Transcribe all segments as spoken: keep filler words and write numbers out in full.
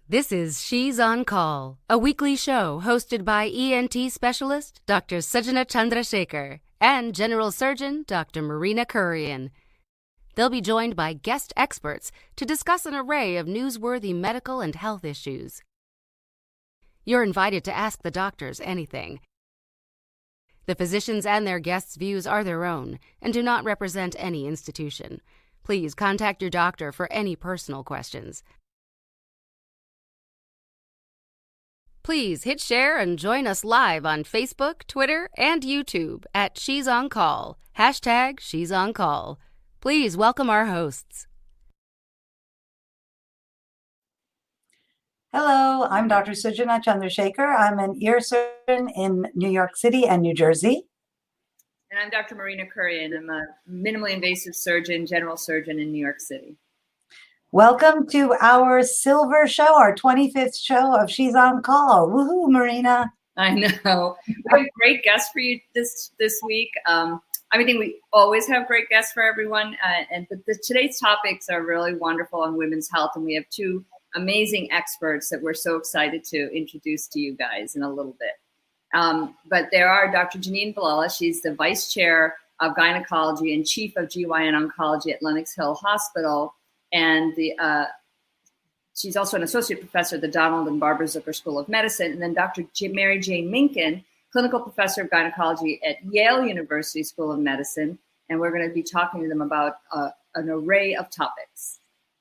This is She's on Call, a weekly show hosted by E N T specialist Doctor Sujana Chandrasekhar and General Surgeon Doctor Marina Kurian. They'll be joined by guest experts to discuss an array of newsworthy medical and health issues. You're invited to ask the doctors anything. The physicians and their guests' views are their own and do not represent any institution. Please contact your doctor for any personal questions. Please hit share and join us live on Facebook, Twitter, and YouTube at She's on Call, hashtag She's on Call. Please welcome our hosts. Hello, I'm Doctor Sujana Chandrasekhar. I'm an ear surgeon in New York City and New Jersey. And I'm Doctor Marina Kurian. I'm a minimally invasive surgeon, general surgeon in New York City. Welcome to our silver show, our twenty-fifth show of She's on Call. Woohoo, Marina. I know. We have a great guest for you this this week. Um, I mean, we always have great guests for everyone. Uh, and but the, today's topics are really wonderful on women's health. And we have two amazing experts that we're so excited to introduce to you guys in a little bit. Um, but there are Doctor Janine Villella. She's the vice chair of gynecology and chief of G Y N oncology at Lenox Hill Hospital. And the uh, she's also an associate professor at the Donald and Barbara Zucker School of Medicine. And then Doctor J- Mary Jane Minkin, clinical professor of gynecology at Yale University School of Medicine. And we're going to be talking to them about uh, an array of topics.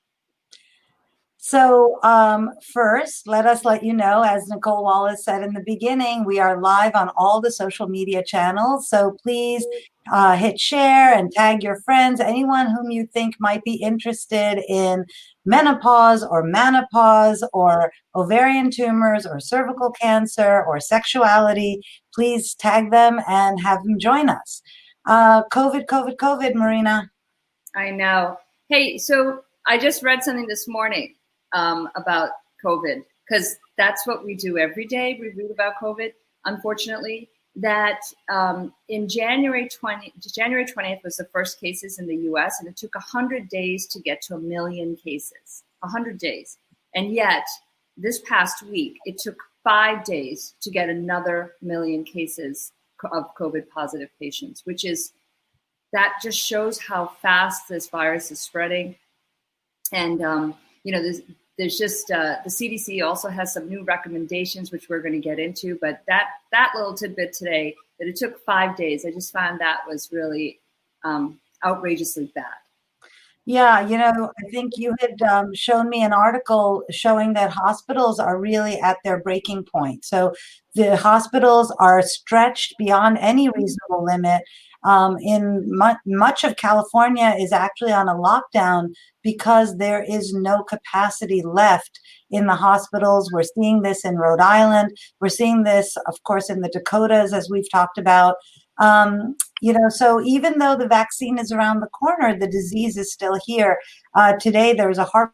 So um, first, let us let you know, as Nicole Wallace said in the beginning, we are live on all the social media channels. So please uh, hit share and tag your friends, anyone whom you think might be interested in menopause or menopause or ovarian tumors or cervical cancer or sexuality. Please tag them and have them join us. Uh, COVID, COVID, COVID, Marina. I know. Hey, so I just read something this morning. Um, about COVID, because that's what we do every day. We read about COVID, unfortunately, that um, in January twentieth, January twentieth was the first cases in the U S, and it took one hundred days to get to a million cases, one hundred days. And yet, this past week, it took five days to get another million cases of COVID positive patients, which is, that just shows how fast this virus is spreading. And, um, you know, there's, there's just, uh, the C D C also has some new recommendations, which we're going to get into, but that, that little tidbit today, that it took five days, I just found that was really um, outrageously bad. Yeah, you know, I think you had um, shown me an article showing that hospitals are really at their breaking point. So the hospitals are stretched beyond any reasonable limit. Um, in mu- much of California is actually on a lockdown because there is no capacity left in the hospitals. We're seeing this in Rhode Island. We're seeing this, of course, in the Dakotas, as we've talked about. Um, you know, so even though the vaccine is around the corner, the disease is still here. Uh, today, there was a heart.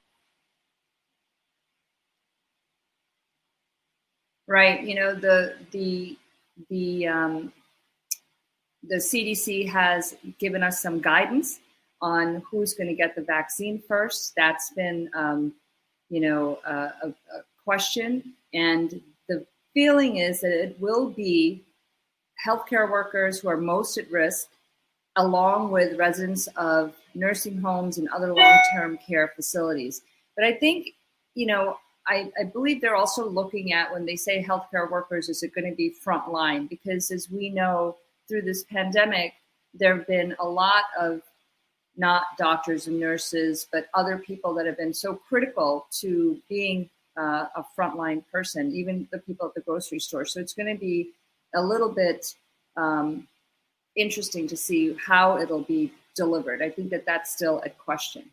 Right. You know, the the the um, the C D C has given us some guidance on who's going to get the vaccine first. That's been, um, you know, uh, a, a question. And the feeling is that it will be healthcare workers who are most at risk, along with residents of nursing homes and other long-term care facilities. But I think, you know, I, I believe they're also looking at, when they say healthcare workers, is it going to be frontline? Because as we know, through this pandemic, there have been a lot of not doctors and nurses, but other people that have been so critical to being uh, a frontline person, even the people at the grocery store. So it's going to be a little bit um, interesting to see how it'll be delivered. I think that that's still a question.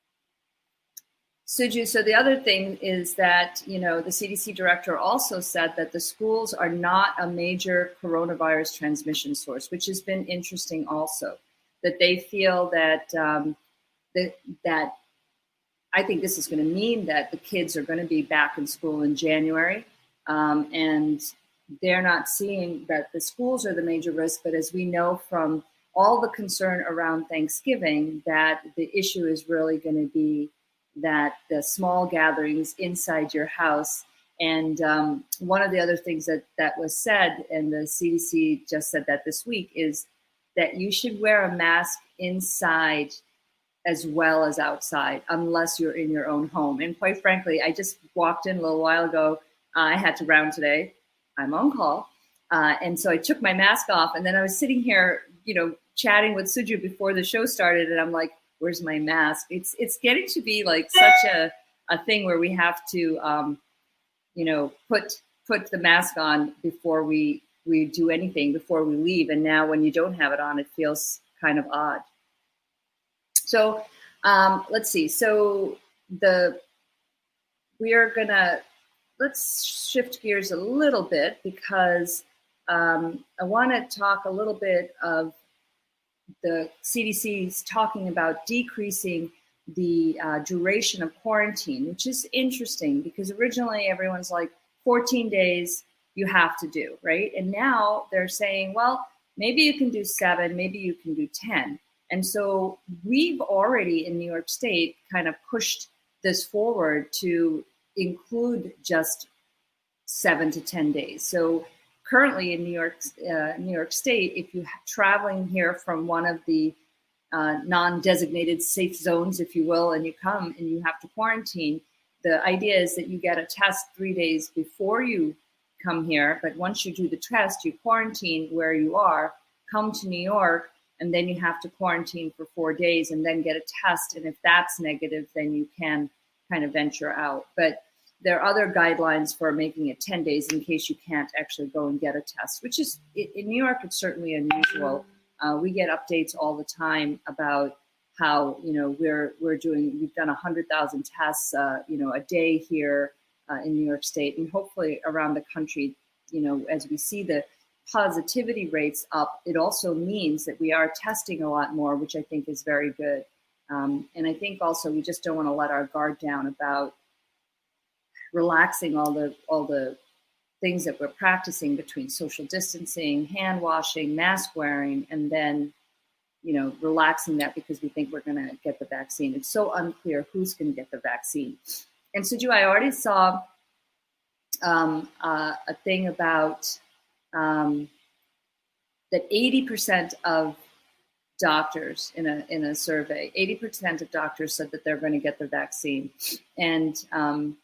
Suju, so the other thing is that, you know, the C D C director also said that the schools are not a major coronavirus transmission source, which has been interesting also, that they feel that, um, that, that I think this is going to mean that the kids are going to be back in school in January, um, and they're not seeing that the schools are the major risk, but as we know from all the concern around Thanksgiving, that the issue is really going to be that the small gatherings inside your house. And um, one of the other things that, that was said, and the C D C just said that this week, is that you should wear a mask inside as well as outside, unless you're in your own home. And quite frankly, I just walked in a little while ago. Uh, I had to round today. I'm on call. Uh, and so I took my mask off, and then I was sitting here, you know, chatting with Suju before the show started. And I'm like, where's my mask? It's, it's getting to be like such a, a thing where we have to, um, you know, put, put the mask on before we, we do anything, before we leave. And now when you don't have it on, it feels kind of odd. So um, let's see. So the we are gonna let's shift gears a little bit, because um, I want to talk a little bit of the C D C's talking about decreasing the uh, duration of quarantine, which is interesting because originally everyone's like fourteen days you have to do, right? And now they're saying, well, maybe you can do seven, maybe you can do ten. And so we've already in New York State kind of pushed this forward to include just seven to ten days. So currently in New York, uh, New York State, if you're traveling here from one of the uh, non-designated safe zones, if you will, and you come and you have to quarantine, the idea is that you get a test three days before you come here. But once you do the test, you quarantine where you are, come to New York, and then you have to quarantine for four days and then get a test. And if that's negative, then you can kind of venture out. But there are other guidelines for making it ten days in case you can't actually go and get a test, which is, in New York, it's certainly unusual. Uh, we get updates all the time about how, you know, we're we're doing, we've done one hundred thousand tests, uh, you know, a day here uh, in New York State, and hopefully around the country. You know, as we see the positivity rates up, it also means that we are testing a lot more, which I think is very good. Um, and I think also we just don't want to let our guard down about relaxing all the all the things that we're practicing between social distancing, hand washing, mask wearing, and then, you know, relaxing that because we think we're going to get the vaccine. It's so unclear who's going to get the vaccine. And Suju, I already saw um, uh, a thing about um, that eighty percent of doctors in a in a survey, eighty percent of doctors said that they're going to get the vaccine. And um,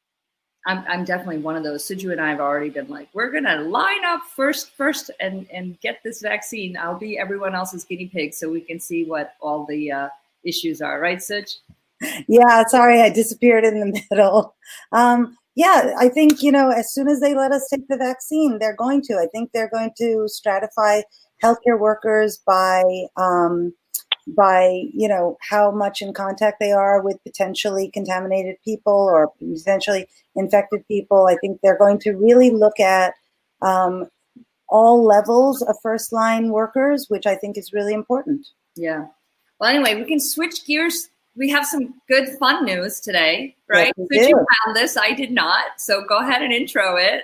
I'm, I'm definitely one of those. Suju and I have already been like, we're going to line up first, first and, and get this vaccine. I'll be everyone else's guinea pig so we can see what all the uh, issues are. Right, Suj? Yeah, sorry, I disappeared in the middle. Um, yeah, I think, you know, as soon as they let us take the vaccine, they're going to. I think they're going to stratify healthcare workers by, um, by, you know, how much in contact they are with potentially contaminated people or potentially infected people. I think they're going to really look at um, all levels of first line workers, which I think is really important. Yeah. Well, anyway, we can switch gears. We have some good fun news today, right? Yes, Suju found this. I did not. So go ahead and intro it.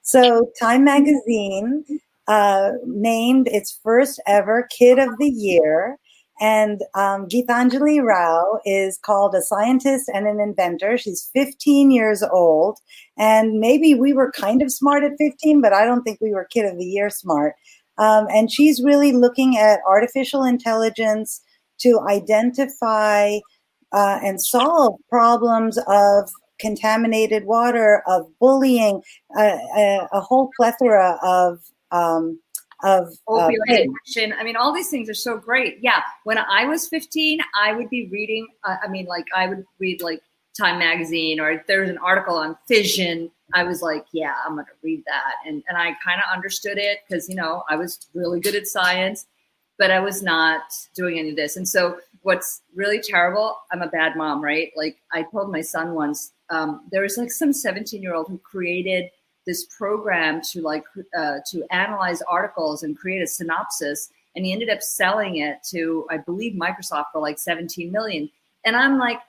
So Time Magazine uh, named its first ever Kid of the Year. And um, Geetanjali Rao is called a scientist and an inventor. She's fifteen years old. And maybe we were kind of smart at fifteen, but I don't think we were Kid of the Year smart. Um, and she's really looking at artificial intelligence to identify uh, and solve problems of contaminated water, of bullying, uh, a, a whole plethora of um of opioid uh, addiction. I mean, all these things are so great. Yeah. When I was fifteen, I would be reading, uh, I mean, like I would read like Time Magazine, or if there was an article on fission, I was like, yeah, I'm going to read that. And, and I kind of understood it because, you know, I was really good at science, but I was not doing any of this. And so what's really terrible, I'm a bad mom, right? Like I told my son once, um, there was like some seventeen year old who created this program to like uh, to analyze articles and create a synopsis, and he ended up selling it to, I believe, Microsoft for like seventeen million. And I'm like,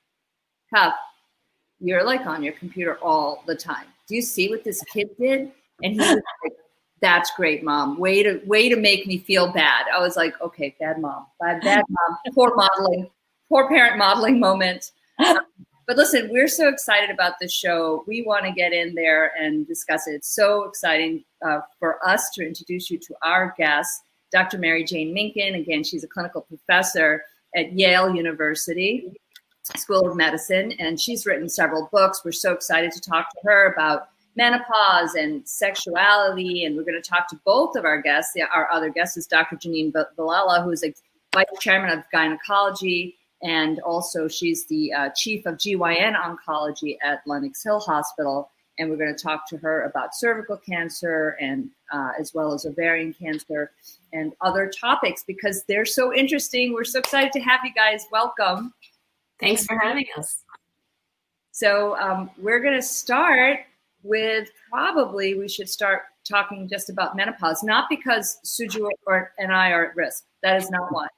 Kav, you're like on your computer all the time. Do you see what this kid did? And he was like, that's great, mom. Way to way to make me feel bad. I was like, okay, bad mom, bad bad mom, poor modeling, poor parent modeling moment. But listen, we're so excited about this show. We want to get in there and discuss it. It's so exciting uh, for us to introduce you to our guest, Doctor Mary Jane Minkin. Again, she's a clinical professor at Yale University School of Medicine, and she's written several books. We're so excited to talk to her about menopause and sexuality, and we're going to talk to both of our guests. Our other guest is Doctor Janine Villella, who's a vice chairman of gynecology, and also she's the uh, chief of G Y N oncology at Lenox Hill Hospital. And we're going to talk to her about cervical cancer and uh, as well as ovarian cancer and other topics because they're so interesting. We're so excited to have you guys. Welcome. Thanks for having us. So um, we're going to start with probably we should start talking just about menopause, not because Suju or, and I are at risk. That is not one.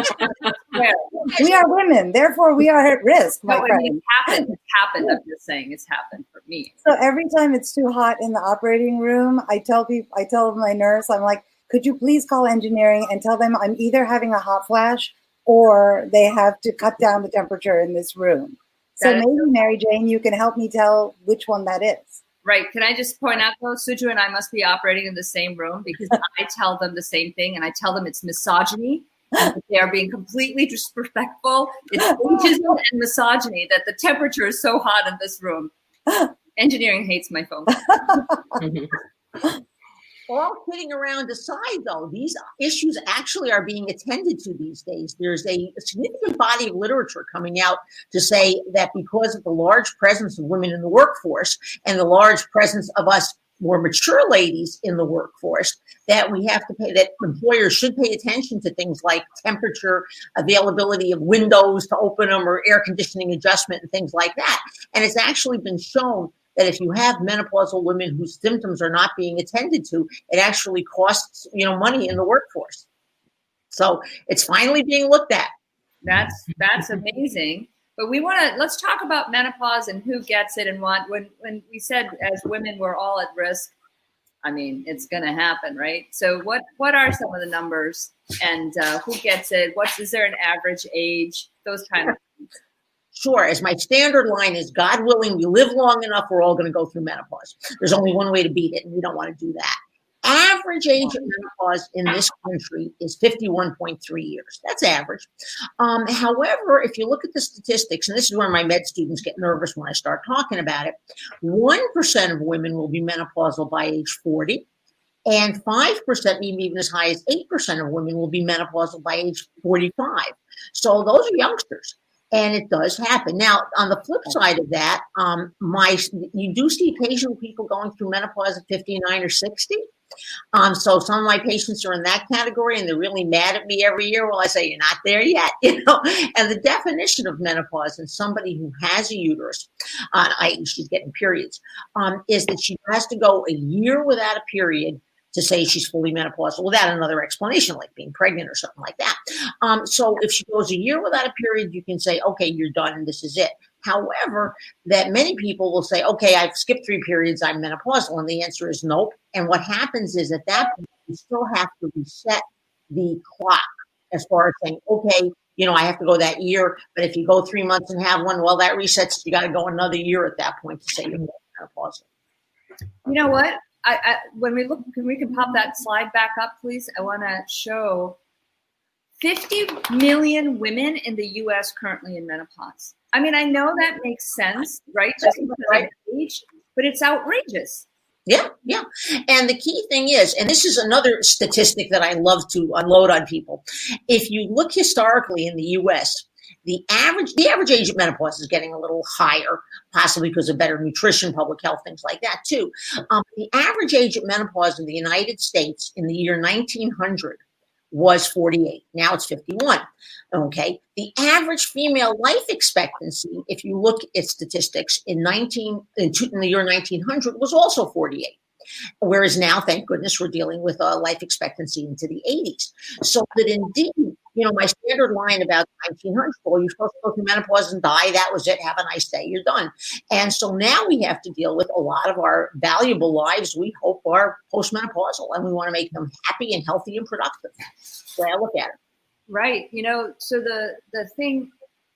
We are women, therefore we are at risk. My no, I mean, it's happened. It's happened. I'm just saying it's happened for me. So every time it's too hot in the operating room, I tell people, I tell my nurse, I'm like, could you please call engineering and tell them I'm either having a hot flash or they have to cut down the temperature in this room. So maybe, Mary Jane, you can help me tell which one that is. Right. Can I just point out, though, Suju and I must be operating in the same room because I tell them the same thing, and I tell them it's misogyny. And they are being completely disrespectful. It's ageism and misogyny that the temperature is so hot in this room. Engineering hates my phone. All kidding around aside, though, these issues actually are being attended to these days. There's a significant body of literature coming out to say that because of the large presence of women in the workforce and the large presence of us more mature ladies in the workforce, that we have to pay, that employers should pay attention to things like temperature, availability of windows to open them, or air conditioning adjustment and things like that. And it's actually been shown that if you have menopausal women whose symptoms are not being attended to, it actually costs, you know, money in the workforce. So it's finally being looked at. That's that's amazing. But we want to let's talk about menopause and who gets it and what. When when we said as women we're all at risk, I mean it's going to happen, right? So what what are some of the numbers and uh, who gets it? What is there an average age? Those kind of things. Sure. As my standard line is, God willing, we live long enough, we're all going to go through menopause. There's only one way to beat it, and we don't want to do that. Average age of menopause in this country is fifty-one point three years. That's average. Um, however, if you look at the statistics, and this is where my med students get nervous when I start talking about it, one percent of women will be menopausal by age forty, and five percent, maybe even as high as eight percent of women will be menopausal by age forty-five. So those are youngsters. And it does happen. Now, on the flip side of that, um, my you do see occasional people going through menopause at fifty-nine or sixty. Um, so some of my patients are in that category, and they're really mad at me every year. Well, I say, you're not there yet, you know. And the definition of menopause in somebody who has a uterus, uh, that is, she's getting periods, um, is that she has to go a year without a period to say she's fully menopausal without another explanation, like being pregnant or something like that. Um, so if she goes a year without a period, you can say, okay, you're done and this is it. However, that many people will say, okay, I've skipped three periods, I'm menopausal. And the answer is nope. And what happens is at that point, you still have to reset the clock as far as saying, okay, you know, I have to go that year. But if you go three months and have one, well, that resets. You got to go another year at that point to say you're menopausal. You know what? I, I, when we look, can we can pop that slide back up, please? I want to show fifty million women in the U S currently in menopause. I mean, I know that makes sense, right? Just because of age, but it's outrageous. Yeah, yeah. And the key thing is, and this is another statistic that I love to unload on people. If you look historically in the U S, The average, the average age of menopause is getting a little higher, possibly because of better nutrition, public health, things like that too. Um, the average age of menopause in the United States in the year nineteen hundred was forty-eight. Now it's fifty-one. Okay. The average female life expectancy, if you look at statistics in nineteen in, in the year nineteen hundred, was also forty-eight. Whereas now, thank goodness, we're dealing with a life expectancy into the eighties. So that indeed, you know, my standard line about nineteen hundred, well, you're supposed to go through menopause and die. That was it. Have a nice day. You're done. And so now we have to deal with a lot of our valuable lives, we hope, are postmenopausal, and we want to make them happy and healthy and productive. That's the way I look at it. Right. You know, so the, the thing,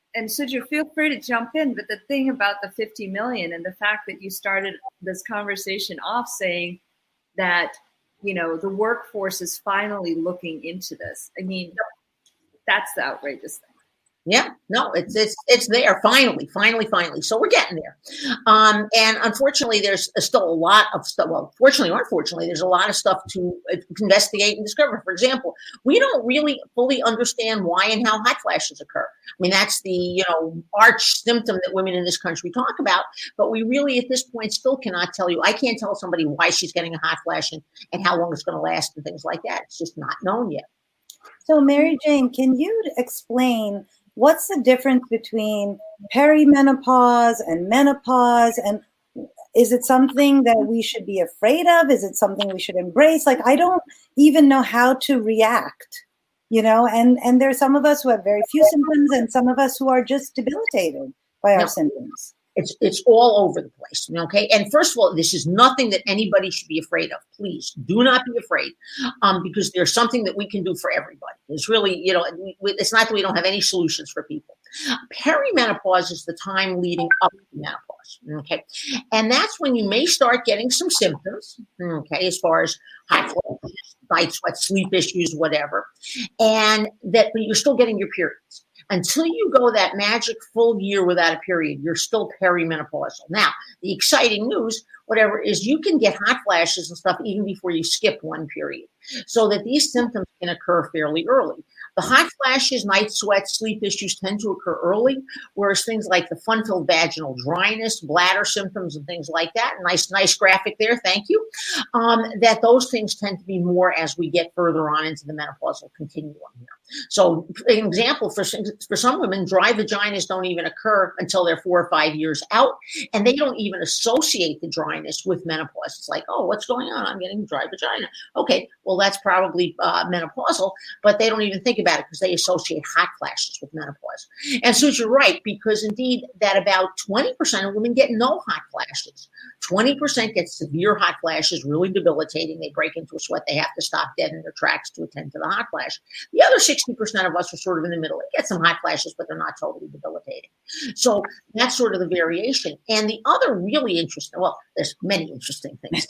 and Sujit, feel free to jump in. But the thing about the fifty million and the fact that you started this conversation off saying that, you know, the workforce is finally looking into this. I mean, that's the outrageous thing. Yeah, no, it's it's it's there finally, finally, finally. So we're getting there, um, and unfortunately, there's still a lot of stuff. Well, fortunately or unfortunately, there's a lot of stuff to investigate and discover. For example, we don't really fully understand why and how hot flashes occur. I mean, that's the you know arch symptom that women in this country talk about, but we really at this point still cannot tell you. I can't tell somebody why she's getting a hot flash and, and how long it's going to last and things like that. It's just not known yet. So, Mary Jane, can you explain what's the difference between perimenopause and menopause? And is it something that we should be afraid of? Is it something we should embrace? Like, I don't even know how to react, you know, and, and there are some of us who have very few symptoms and some of us who are just debilitated by our No. symptoms. It's it's all over the place, okay? And first of all, this is nothing that anybody should be afraid of. Please do not be afraid, um, because there's something that we can do for everybody. It's really, you know, we, it's not that we don't have any solutions for people. Perimenopause is the time leading up to menopause, okay? And that's when you may start getting some symptoms, okay, as far as hot flashes, night sweats, sleep issues, whatever, and that but you're still getting your periods. Until you go that magic full year without a period, you're still perimenopausal. Now, the exciting news, whatever, is you can get hot flashes and stuff even before you skip one period, so that these symptoms can occur fairly early. The hot flashes, night sweats, sleep issues tend to occur early, whereas things like the fun-filled vaginal dryness, bladder symptoms, and things like that, nice, nice graphic there, thank you, um, that those things tend to be more as we get further on into the menopausal continuum here. So, an example, for, for some women, dry vaginas don't even occur until they're four or five years out, and they don't even associate the dryness with menopause. It's like, oh, what's going on? I'm getting dry vagina. Okay, well, that's probably uh, menopausal, but they don't even think about it because they associate hot flashes with menopause. And so you're right, because indeed that about twenty percent of women get no hot flashes. twenty percent get severe hot flashes, really debilitating. They break into a sweat. They have to stop dead in their tracks to attend to the hot flash. The other sixty percent of us are sort of in the middle. They get some hot flashes, but they're not totally debilitating. So that's sort of the variation. And the other really interesting, well, there's many interesting things.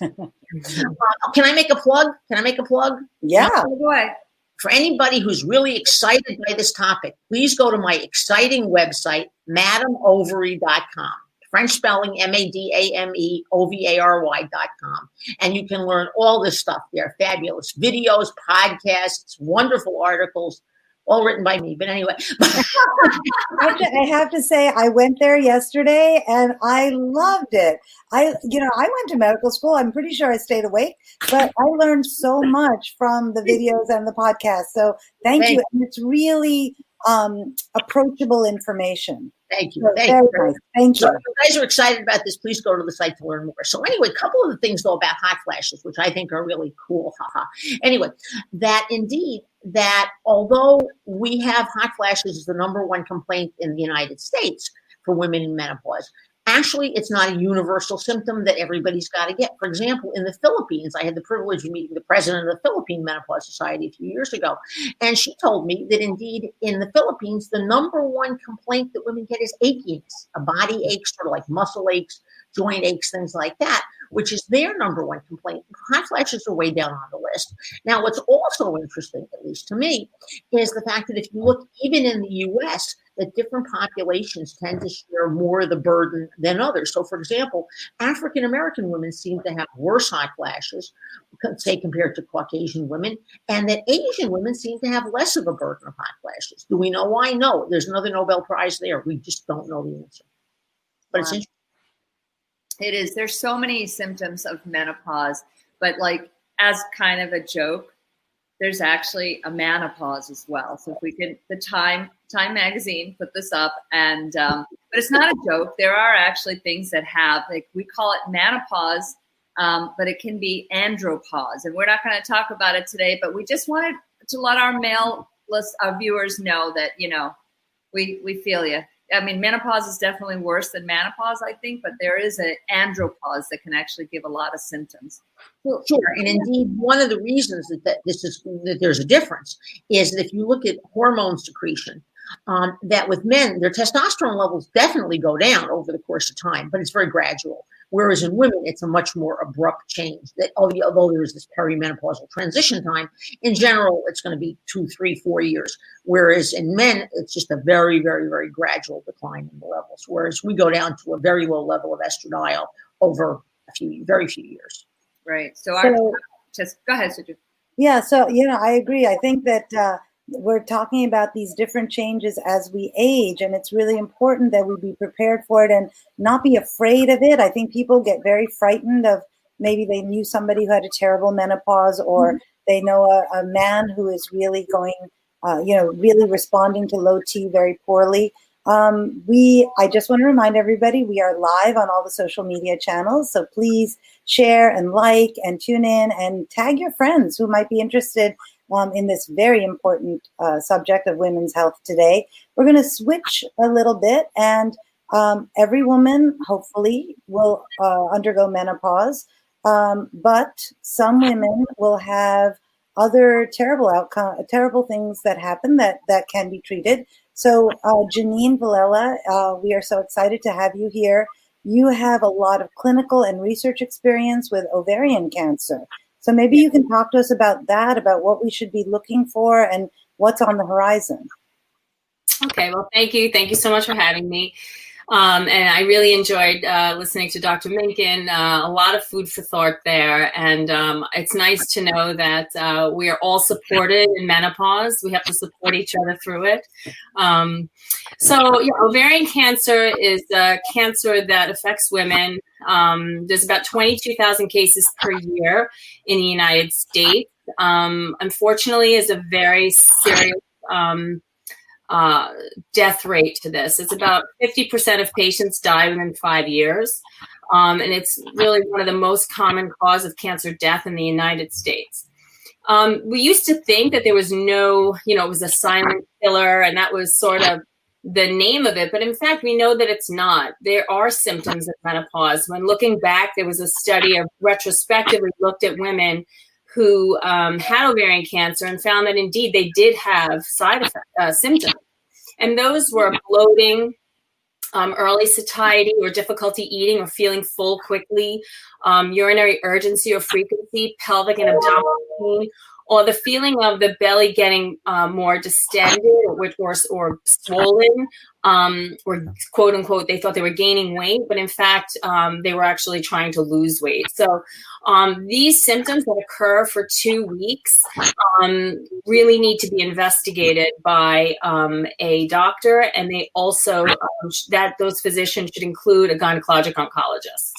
uh, can I make a plug? Can I make a plug? Yeah. Go ahead. For anybody who's really excited by this topic, please go to my exciting website, madame ovary dot com. French spelling, M A D A M E O V A R Y dot com. And you can learn all this stuff there. Fabulous videos, podcasts, wonderful articles, all written by me. But anyway. I, have to, I have to say, I went there yesterday and I loved it. I, you know, I went to medical school. I'm pretty sure I stayed awake, but I learned so much from the videos and the podcast. So thank, thank you. And it's really um, approachable information. Thank you. So Thank you. Nice. Thank you. So if you guys are excited about this, please go to the site to learn more. So anyway, a couple of the things though about hot flashes, which I think are really cool. Haha. Anyway, that indeed, that although we have hot flashes as the number one complaint in the United States for women in menopause, actually, it's not a universal symptom that everybody's got to get. For example, in the Philippines, I had the privilege of meeting the president of the Philippine Menopause Society a few years ago. And she told me that indeed in the Philippines, the number one complaint that women get is achiness, a body ache, sort of like muscle aches, joint aches, things like that, which is their number one complaint. Hot flashes are way down on the list. Now, what's also interesting, at least to me, is the fact that if you look even in the U S, that different populations tend to share more of the burden than others. So, for example, African-American women seem to have worse hot flashes, say, compared to Caucasian women, and that Asian women seem to have less of a burden of hot flashes. Do we know why? No. There's another Nobel Prize there. We just don't know the answer. But wow. It's interesting. It is. There's so many symptoms of menopause, but like as kind of a joke, there's actually a menopause as well. So if we could, the Time Time magazine put this up, and um, but it's not a joke. There are actually things that have, like we call it menopause, um, but it can be andropause, and we're not going to talk about it today. But we just wanted to let our male list, our viewers know that you know we we feel you. I mean, menopause is definitely worse than menopause, I think, but there is an andropause that can actually give a lot of symptoms. Well, sure, and indeed, one of the reasons that, that this is that there's a difference is that if you look at hormone secretion, um, that with men, their testosterone levels definitely go down over the course of time, but it's very gradual. Whereas in women, it's a much more abrupt change. That although there's this perimenopausal transition time, in general, it's going to be two, three, four years. Whereas in men, it's just a very, very, very gradual decline in the levels. Whereas we go down to a very low level of estradiol over a few, very few years. Right. So, our, So- just go ahead, Suju. Yeah, so, you know, I agree. I think that uh, we're talking about these different changes as we age, and it's really important that we be prepared for it and not be afraid of it. I think people get very frightened of maybe they knew somebody who had a terrible menopause, or mm-hmm. they know a, a man who is really going, uh, you know, really responding to low T very poorly. Um, we, I just want to remind everybody, we are live on all the social media channels. So please share and like and tune in and tag your friends who might be interested um, in this very important uh, subject of women's health today. We're going to switch a little bit, and um, every woman hopefully will uh, undergo menopause. Um, but some women will have other terrible outcome, terrible things that happen that, that can be treated. So, uh, Janine Villela, uh, we are so excited to have you here. You have a lot of clinical and research experience with ovarian cancer. So maybe you can talk to us about that, about what we should be looking for and what's on the horizon. Okay, well, thank you. Thank you so much for having me. Um, and I really enjoyed uh, listening to Doctor Minkin. Uh, a lot of food for thought there. And um, it's nice to know that uh, we are all supported in menopause. We have to support each other through it. Um, so yeah, ovarian cancer is a cancer that affects women. Um, there's about twenty-two thousand cases per year in the United States. Um, unfortunately, is a very serious um Uh, death rate to this. It's about fifty percent of patients die within five years. Um, and it's really one of the most common cause of cancer death in the United States. Um, we used to think that there was no, you know, it was a silent killer, and that was sort of the name of it. But in fact, we know that it's not. There are symptoms of menopause. When looking back, there was a study of retrospectively looked at women who um, had ovarian cancer and found that indeed they did have side effect uh, symptoms. And those were bloating, um, early satiety or difficulty eating or feeling full quickly, um, urinary urgency or frequency, pelvic and abdominal pain, or the feeling of the belly getting uh, more distended or, or, or swollen, um, or quote unquote, they thought they were gaining weight, but in fact, um, they were actually trying to lose weight. So um, these symptoms that occur for two weeks um, really need to be investigated by um, a doctor, and they also, um, that those physicians should include a gynecologic oncologist.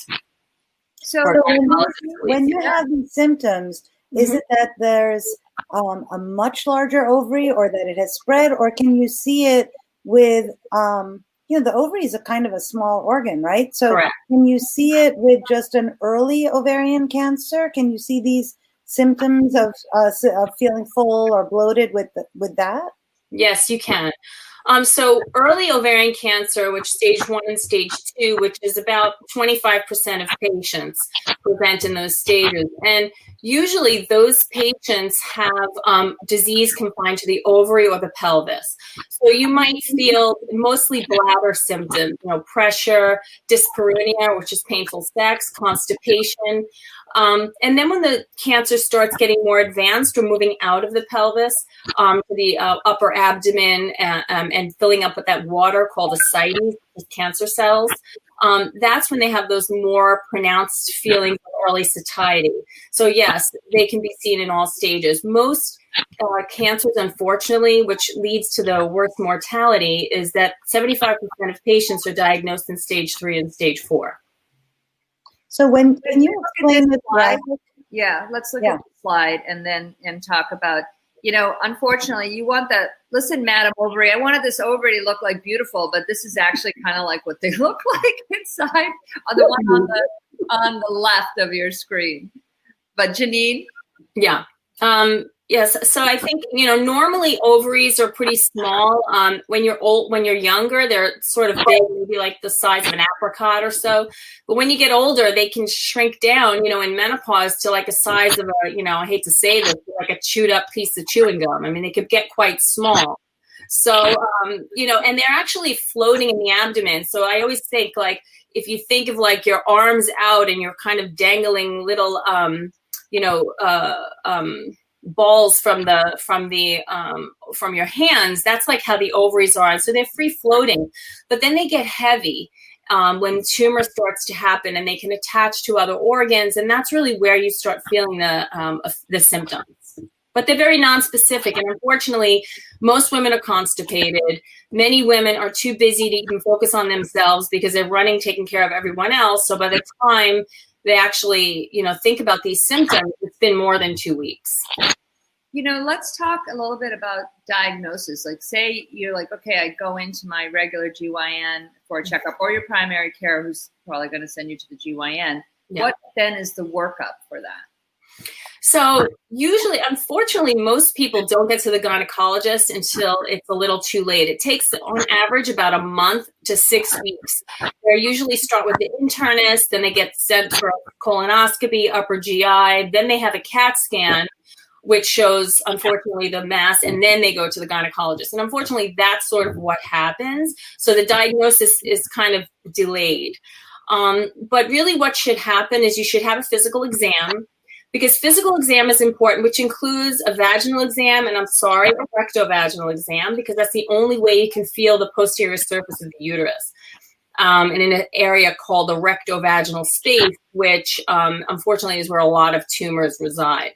So when, when you have these symptoms, is mm-hmm. it that there's um, a much larger ovary, or that it has spread, or can you see it with, um, you know, the ovary is a kind of a small organ, right? So Correct. Can you see it with just an early ovarian cancer? Can you see these symptoms of, uh, of feeling full or bloated with with that? Yes, you can. Um, so early ovarian cancer, which stage one and stage two, which is about twenty-five percent of patients present in those stages. And usually those patients have um, disease confined to the ovary or the pelvis. So you might feel mostly bladder symptoms, you know, pressure, dyspareunia, which is painful sex, constipation. Um, and then when the cancer starts getting more advanced or moving out of the pelvis um, to the uh, upper abdomen and, um, and filling up with that water called ascites, cancer cells, um, that's when they have those more pronounced feelings of early satiety. So yes, they can be seen in all stages. Most uh, cancers, unfortunately, which leads to the worst mortality, is that seventy-five percent of patients are diagnosed in stage three and stage four. So when can you explain the slide? Yeah, let's look yeah. at the slide and then and talk about, you know, unfortunately, you want that. Listen, Madam Ovary, I wanted this ovary to look like beautiful, but this is actually kind of like what they look like inside. On the one on the on the left of your screen. But Janine, yeah. Um, Yes. So I think, you know, normally ovaries are pretty small. Um, when you're old, when you're younger, they're sort of big, maybe like the size of an apricot or so. But when you get older, they can shrink down, you know, in menopause to like a size of a, you know, I hate to say this, like a chewed up piece of chewing gum. I mean, they could get quite small. So, um, you know, and they're actually floating in the abdomen. So I always think, like, if you think of like your arms out and you're kind of dangling little, um, you know, uh, um, balls from the from the um, from your hands, that's like how the ovaries are. And so they're free floating, but then they get heavy um, when tumor starts to happen, and they can attach to other organs, and that's really where you start feeling the um, the symptoms. But they're very nonspecific, and unfortunately, most women are constipated. Many women are too busy to even focus on themselves because they're running, taking care of everyone else. So by the time they actually, you know, think about these symptoms, it's been more than two weeks. You know, let's talk a little bit about diagnosis. Like, say you're like, okay, I go into my regular G Y N for a checkup, or your primary care who's probably going to send you to the G Y N. Yeah. What then is the workup for that? So usually, unfortunately, most people don't get to the gynecologist until it's a little too late. It takes, on average, about a month to six weeks. They usually start with the internist, then they get sent for a colonoscopy, upper G I, then they have a CAT scan, which shows, unfortunately, the mass, and then they go to the gynecologist. And unfortunately, that's sort of what happens. So the diagnosis is kind of delayed. Um, but really what should happen is you should have a physical exam, because physical exam is important, which includes a vaginal exam, and I'm sorry, a rectovaginal exam, because that's the only way you can feel the posterior surface of the uterus. Um, and in an area called the rectovaginal space, which um, unfortunately is where a lot of tumors reside.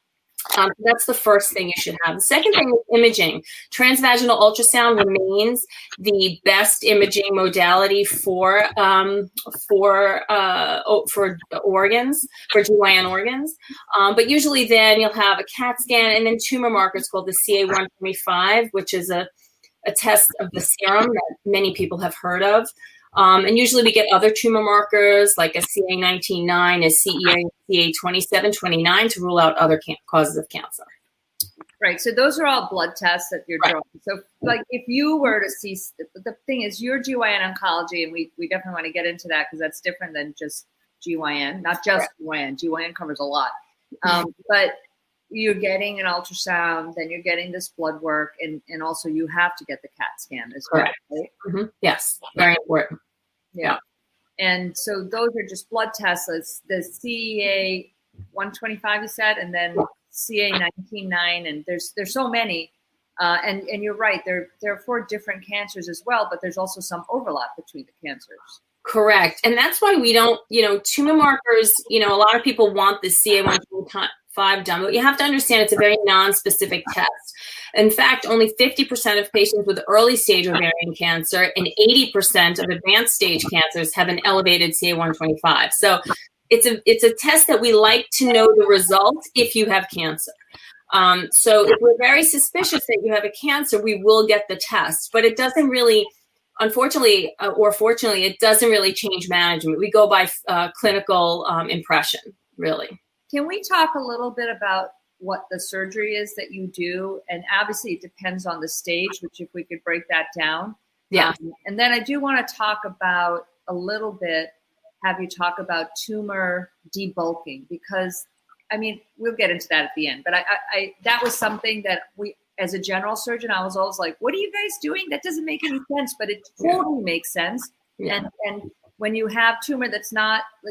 Um, that's the first thing you should have. The second thing is imaging. Transvaginal ultrasound remains the best imaging modality for um, for uh, for organs, for G Y N organs. Um, but usually then you'll have a CAT scan and then tumor markers called the C A one twenty-five, which is a, a test of the serum that many people have heard of. Um, and usually we get other tumor markers like a C A nineteen nine, a C E A, C A twenty-seven twenty-nine to rule out other can- causes of cancer. Right. So those are all blood tests that you're right. drawing. So like if you were to see, the thing is your G Y N oncology, and we, we definitely want to get into that because that's different than just G Y N, not just right. G Y N. G Y N covers a lot. Um, but you're getting an ultrasound, then you're getting this blood work, and, and also you have to get the CAT scan as well. Right? Mm-hmm. Yes. Very important. Yeah. And so those are just blood tests. It's the C A one twenty-five you said, and then C A nineteen nine, and there's there's so many. Uh, and, and you're right, there, there are four different cancers as well, but there's also some overlap between the cancers. Correct. And that's why we don't, you know, tumor markers, you know, a lot of people want the C A one twenty-five done, but you have to understand it's a very non-specific test. In fact, only fifty percent of patients with early stage ovarian cancer and eighty percent of advanced stage cancers have an elevated C A one twenty-five. So it's a it's a test that we like to know the results if you have cancer. Um, so if we're very suspicious that you have a cancer, we will get the test, but it doesn't really, unfortunately, uh, or fortunately, it doesn't really change management. We go by uh, clinical um, impression, really. Can we talk a little bit about what the surgery is that you do? And obviously it depends on the stage, which if we could break that down. Yeah. Um, and then I do want to talk about a little bit, have you talk about tumor debulking, because I mean, we'll get into that at the end, but I, I, I that was something that we, as a general surgeon, I was always like, what are you guys doing? That doesn't make any sense, but it totally yeah. makes sense. Yeah. And and when you have tumor that's not like,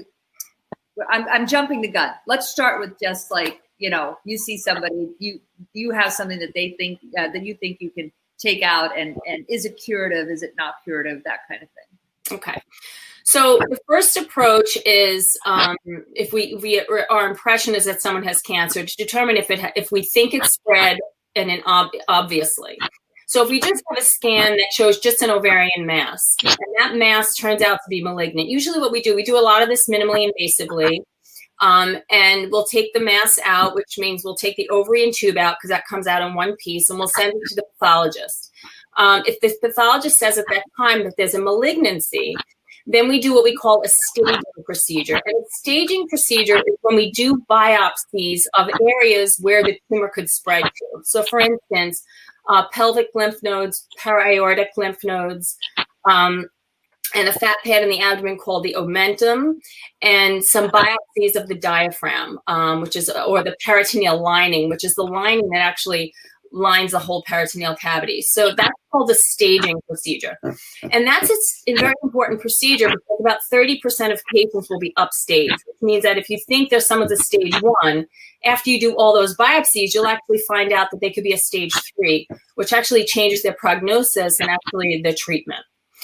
I'm I'm jumping the gun. Let's start with just like, you know, you see somebody, you you have something that they think uh, that you think you can take out, and and is it curative? Is it not curative? That kind of thing. Okay. So the first approach is um, if we, we our impression is that someone has cancer, to determine if it ha- if we think it's spread, and an ob- obviously. So if we just have a scan that shows just an ovarian mass, and that mass turns out to be malignant, usually what we do, we do a lot of this minimally invasively, um, and we'll take the mass out, which means we'll take the ovary and tube out because that comes out in one piece, and we'll send it to the pathologist. Um, if the pathologist says at that time that there's a malignancy, then we do what we call a staging procedure. And a staging procedure is when we do biopsies of areas where the tumor could spread to. So for instance, uh, pelvic lymph nodes, para-aortic lymph nodes, um, and a fat pad in the abdomen called the omentum, and some biopsies of the diaphragm, um, which is, or the peritoneal lining, which is the lining that actually lines the whole peritoneal cavity. So that's called a staging procedure. And that's a very important procedure because about thirty percent of patients will be upstaged, which means that if you think there's some of the stage one, after you do all those biopsies, you'll actually find out that they could be a stage three, which actually changes their prognosis and actually the treatment.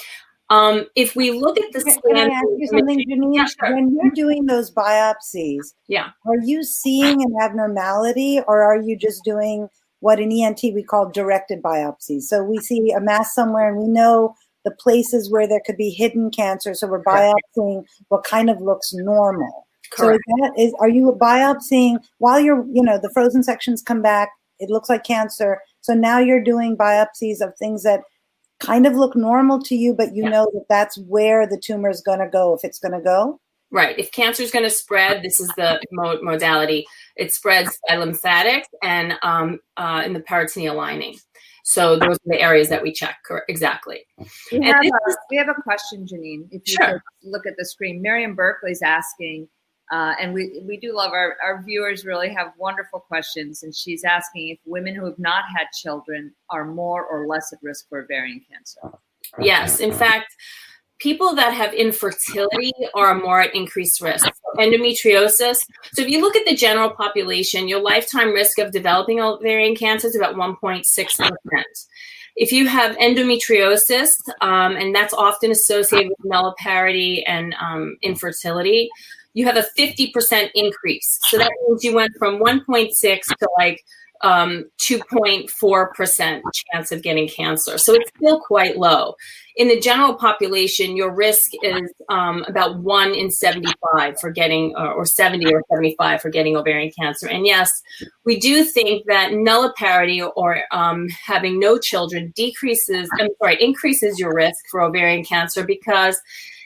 Um, if we look at the Can scan, I ask you something, Janine? Yeah, sure. When you're doing those biopsies, Yeah. are you seeing an abnormality, or are you just doing what in E N T we call directed biopsies? So we see a mass somewhere and we know the places where there could be hidden cancer. So we're biopsying what kind of looks normal. Correct. So is that is, are you biopsying while you're, you know, the frozen sections come back, it looks like cancer. So now you're doing biopsies of things that kind of look normal to you, but you Yeah. know that that's where the tumor is going to go, if it's going to go? Right. If cancer is going to spread, this is the mo- modality. It spreads by lymphatic and um, uh, in the peritoneal lining. So those are the areas that we check. Correct. Exactly. We And have, this a, is- we have a question, Janine. If you Sure. could look at the screen, Miriam Berkeley's asking, uh, and we, we do love our, our viewers really have wonderful questions. And she's asking if women who have not had children are more or less at risk for ovarian cancer. Yes. In fact, people that have infertility are more at increased risk. Endometriosis. So if you look at the general population, your lifetime risk of developing ovarian cancer is about one point six percent. If you have endometriosis, um, and that's often associated with nulliparity and um, infertility, you have a fifty percent increase. So that means you went from one point six to like um, two point four percent chance of getting cancer. So it's still quite low. In the general population, your risk is um, about one in seventy-five for getting, or, or seventy or seventy-five for getting ovarian cancer. And yes, we do think that nulliparity or um, having no children decreases, I'm sorry, increases your risk for ovarian cancer because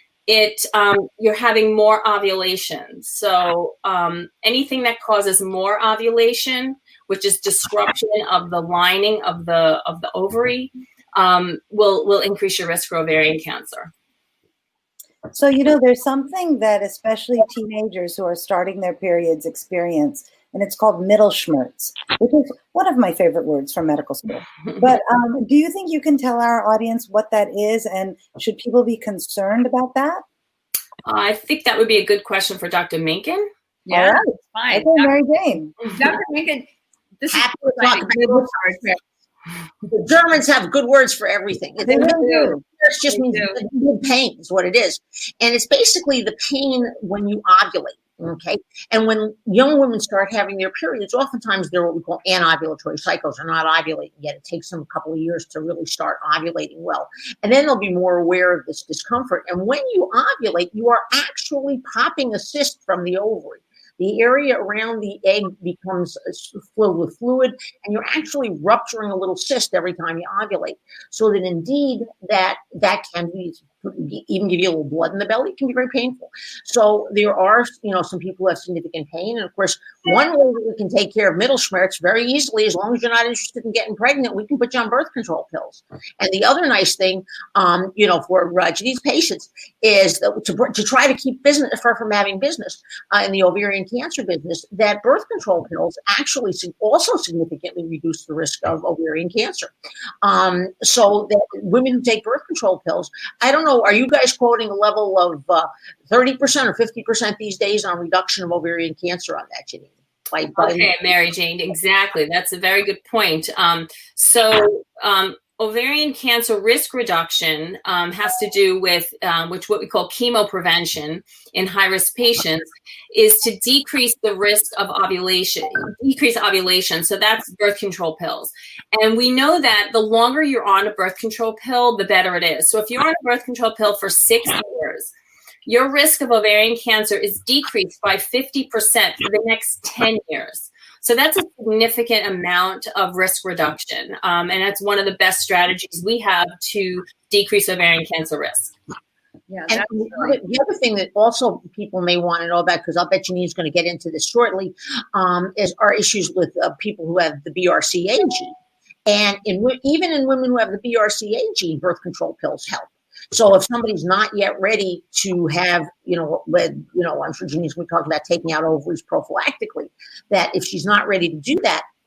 it um, you're having more ovulation. So um, anything that causes more ovulation, which is disruption of the lining of the of the ovary, um, will will increase your risk for ovarian cancer. So, you know, there's something that especially teenagers who are starting their periods experience, and it's called Mittelschmerz, which is one of my favorite words from medical school. But um, do you think you can tell our audience what that is, and should people be concerned about that? Uh, I think that would be a good question for Doctor Minkin. Yeah, All right. it's fine. Okay, Mary Jane. Doctor Minkin, this is Happy to like talk about it. The Germans have good words for everything. They really do. It just They means do. good pain is what it is. And it's basically the pain when you ovulate, okay? And when young women start having their periods, oftentimes they're what we call anovulatory cycles. They're not ovulating yet. It takes them a couple of years to really start ovulating well. And then they'll be more aware of this discomfort. And when you ovulate, you are actually popping a cyst from the ovary. The area around the egg becomes filled with fluid, and you're actually rupturing a little cyst every time you ovulate. So that indeed that that can be even give you a little blood in the belly. It can be very painful. So there are, you know, some people who have significant pain. And of course, one way that we can take care of Mittelschmerz very easily, as long as you're not interested in getting pregnant, we can put you on birth control pills. And the other nice thing, um, you know, for uh, these patients is that to, to try to keep business her from having business uh, in the ovarian cancer business, that birth control pills actually also significantly reduce the risk of ovarian cancer. Um, so that women who take birth control pills, I don't know, are you guys quoting a level of uh, thirty percent or fifty percent these days on reduction of ovarian cancer on that, Janine? By, by Okay, Mary Jane, exactly. That's a very good point. Um, so um, ovarian cancer risk reduction um, has to do with um, which what we call chemoprevention in high-risk patients is to decrease the risk of ovulation, decrease ovulation. So that's birth control pills. And we know that the longer you're on a birth control pill, the better it is. So if you're on a birth control pill for six years, your risk of ovarian cancer is decreased by fifty percent for the next ten years. So that's a significant amount of risk reduction. Um, and that's one of the best strategies we have to decrease ovarian cancer risk. Yeah, And that's the other, the other thing that also people may want to know about, because I'll bet Janine's going to get into this shortly, um, is our issues with uh, people who have the B R C A gene. And in, even in women who have the B R C A gene, birth control pills help. So if somebody's not yet ready to have, you know, lead, you know, I'm sure Janine's going to talk about taking out ovaries prophylactically, that if she's not ready to do that,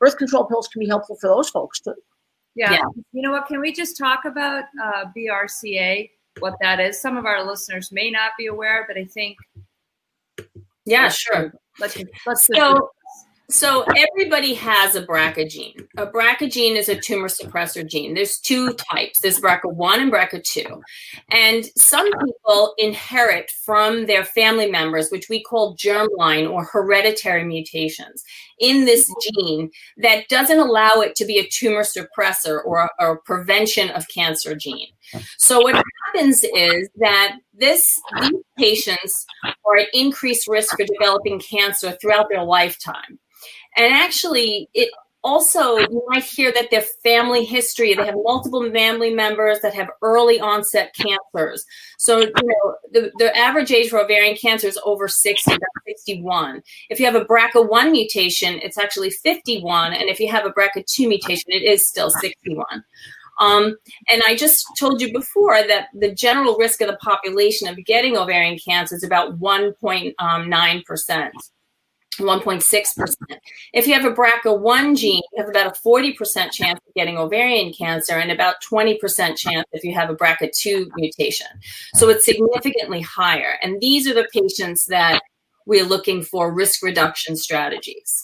birth control pills can be helpful for those folks too. Yeah. Yeah. You know what? Can we just talk about uh, B R C A, what that is? Some of our listeners may not be aware, but I think. Yeah, sure. Let's, let's so, so everybody has a B R C A gene. A B R C A gene is a tumor suppressor gene. There's two types. There's B R C A one and B R C A two. And some people inherit from their family members, which we call germline or hereditary mutations in this gene that doesn't allow it to be a tumor suppressor or a, or prevention of cancer gene. So what happens is that this these patients are at increased risk for developing cancer throughout their lifetime. And actually, it also, you might hear that their family history, they have multiple family members that have early onset cancers. So, you know, the, the average age for ovarian cancer is over sixty, about sixty-one. If you have a B R C A one mutation, it's actually fifty-one. And if you have a B R C A two mutation, it is still sixty-one. Um, and I just told you before that the general risk of the population of getting ovarian cancer is about one point nine percent. one point six percent. If you have a B R C A one gene, you have about a forty percent chance of getting ovarian cancer and about twenty percent chance if you have a B R C A two mutation. So it's significantly higher. And these are the patients that we're looking for risk reduction strategies.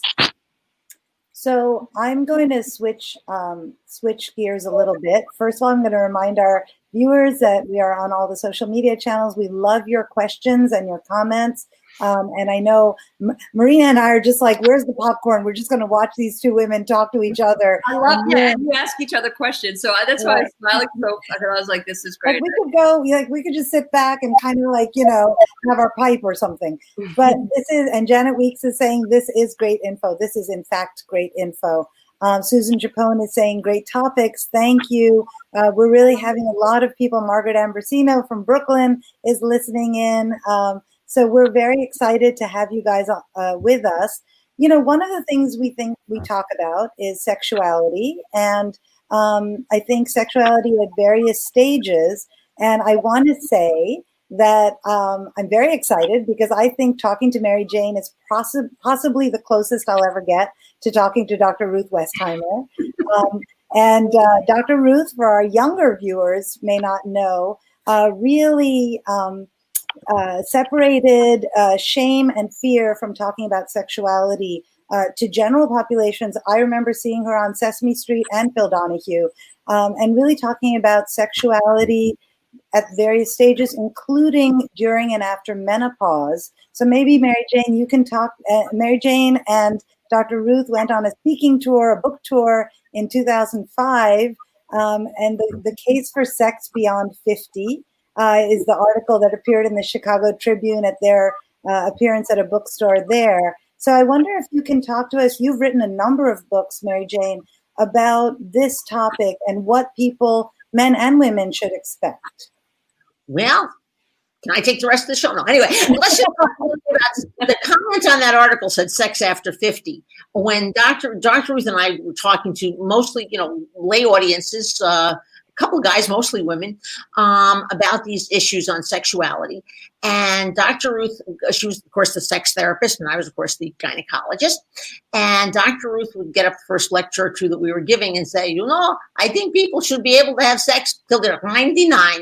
So I'm going to switch um, switch gears a little bit. First of all, I'm going to remind our viewers that we are on all the social media channels. We love your questions and your comments. Um, and I know M- Marina and I are just like, where's the popcorn? We're just going to watch these two women talk to each other. I love it. And we ask each other questions. So that's why I was smiling. So I was like, this is great. Like we could go, like we could just sit back and kind of like, you know, have our pipe or something. But this is, and Janet Weeks is saying, this is great info. This is in fact great info. Um, Susan Japone is saying, great topics. Thank you. Uh, we're really having a lot of people. Margaret Ambrosino from Brooklyn is listening in. Um, So we're very excited to have you guys uh, with us. You know, one of the things we think we talk about is sexuality. And um, I think sexuality at various stages. And I want to say that um, I'm very excited because I think talking to Mary Jane is possi- possibly the closest I'll ever get to talking to Doctor Ruth Westheimer. Um, and uh, Doctor Ruth, for our younger viewers, may not know, uh, really... Um, Uh, separated uh, shame and fear from talking about sexuality uh, to general populations. I remember seeing her on Sesame Street and Phil Donahue um, and really talking about sexuality at various stages, including during and after menopause. So maybe Mary Jane, you can talk. Uh, Mary Jane and Doctor Ruth went on a speaking tour, a book tour in two thousand five, um, and the, the Case for Sex Beyond fifty. Uh, is the article that appeared in the Chicago Tribune at their uh, appearance at a bookstore there. So I wonder if you can talk to us. You've written a number of books, Mary Jane, about this topic and what people, men and women, should expect. Well, can I take the rest of the show? No. Anyway, let's just talk a little bit about the comments on that article said sex after fifty. When Doctor Doctor Ruth and I were talking to mostly, you know, lay audiences, uh, couple of guys, mostly women, um, about these issues on sexuality. And Doctor Ruth, she was, of course, the sex therapist, and I was, of course, the gynecologist. And Doctor Ruth would get up the first lecture or two that we were giving and say, you know, I think people should be able to have sex till they're ninety-nine.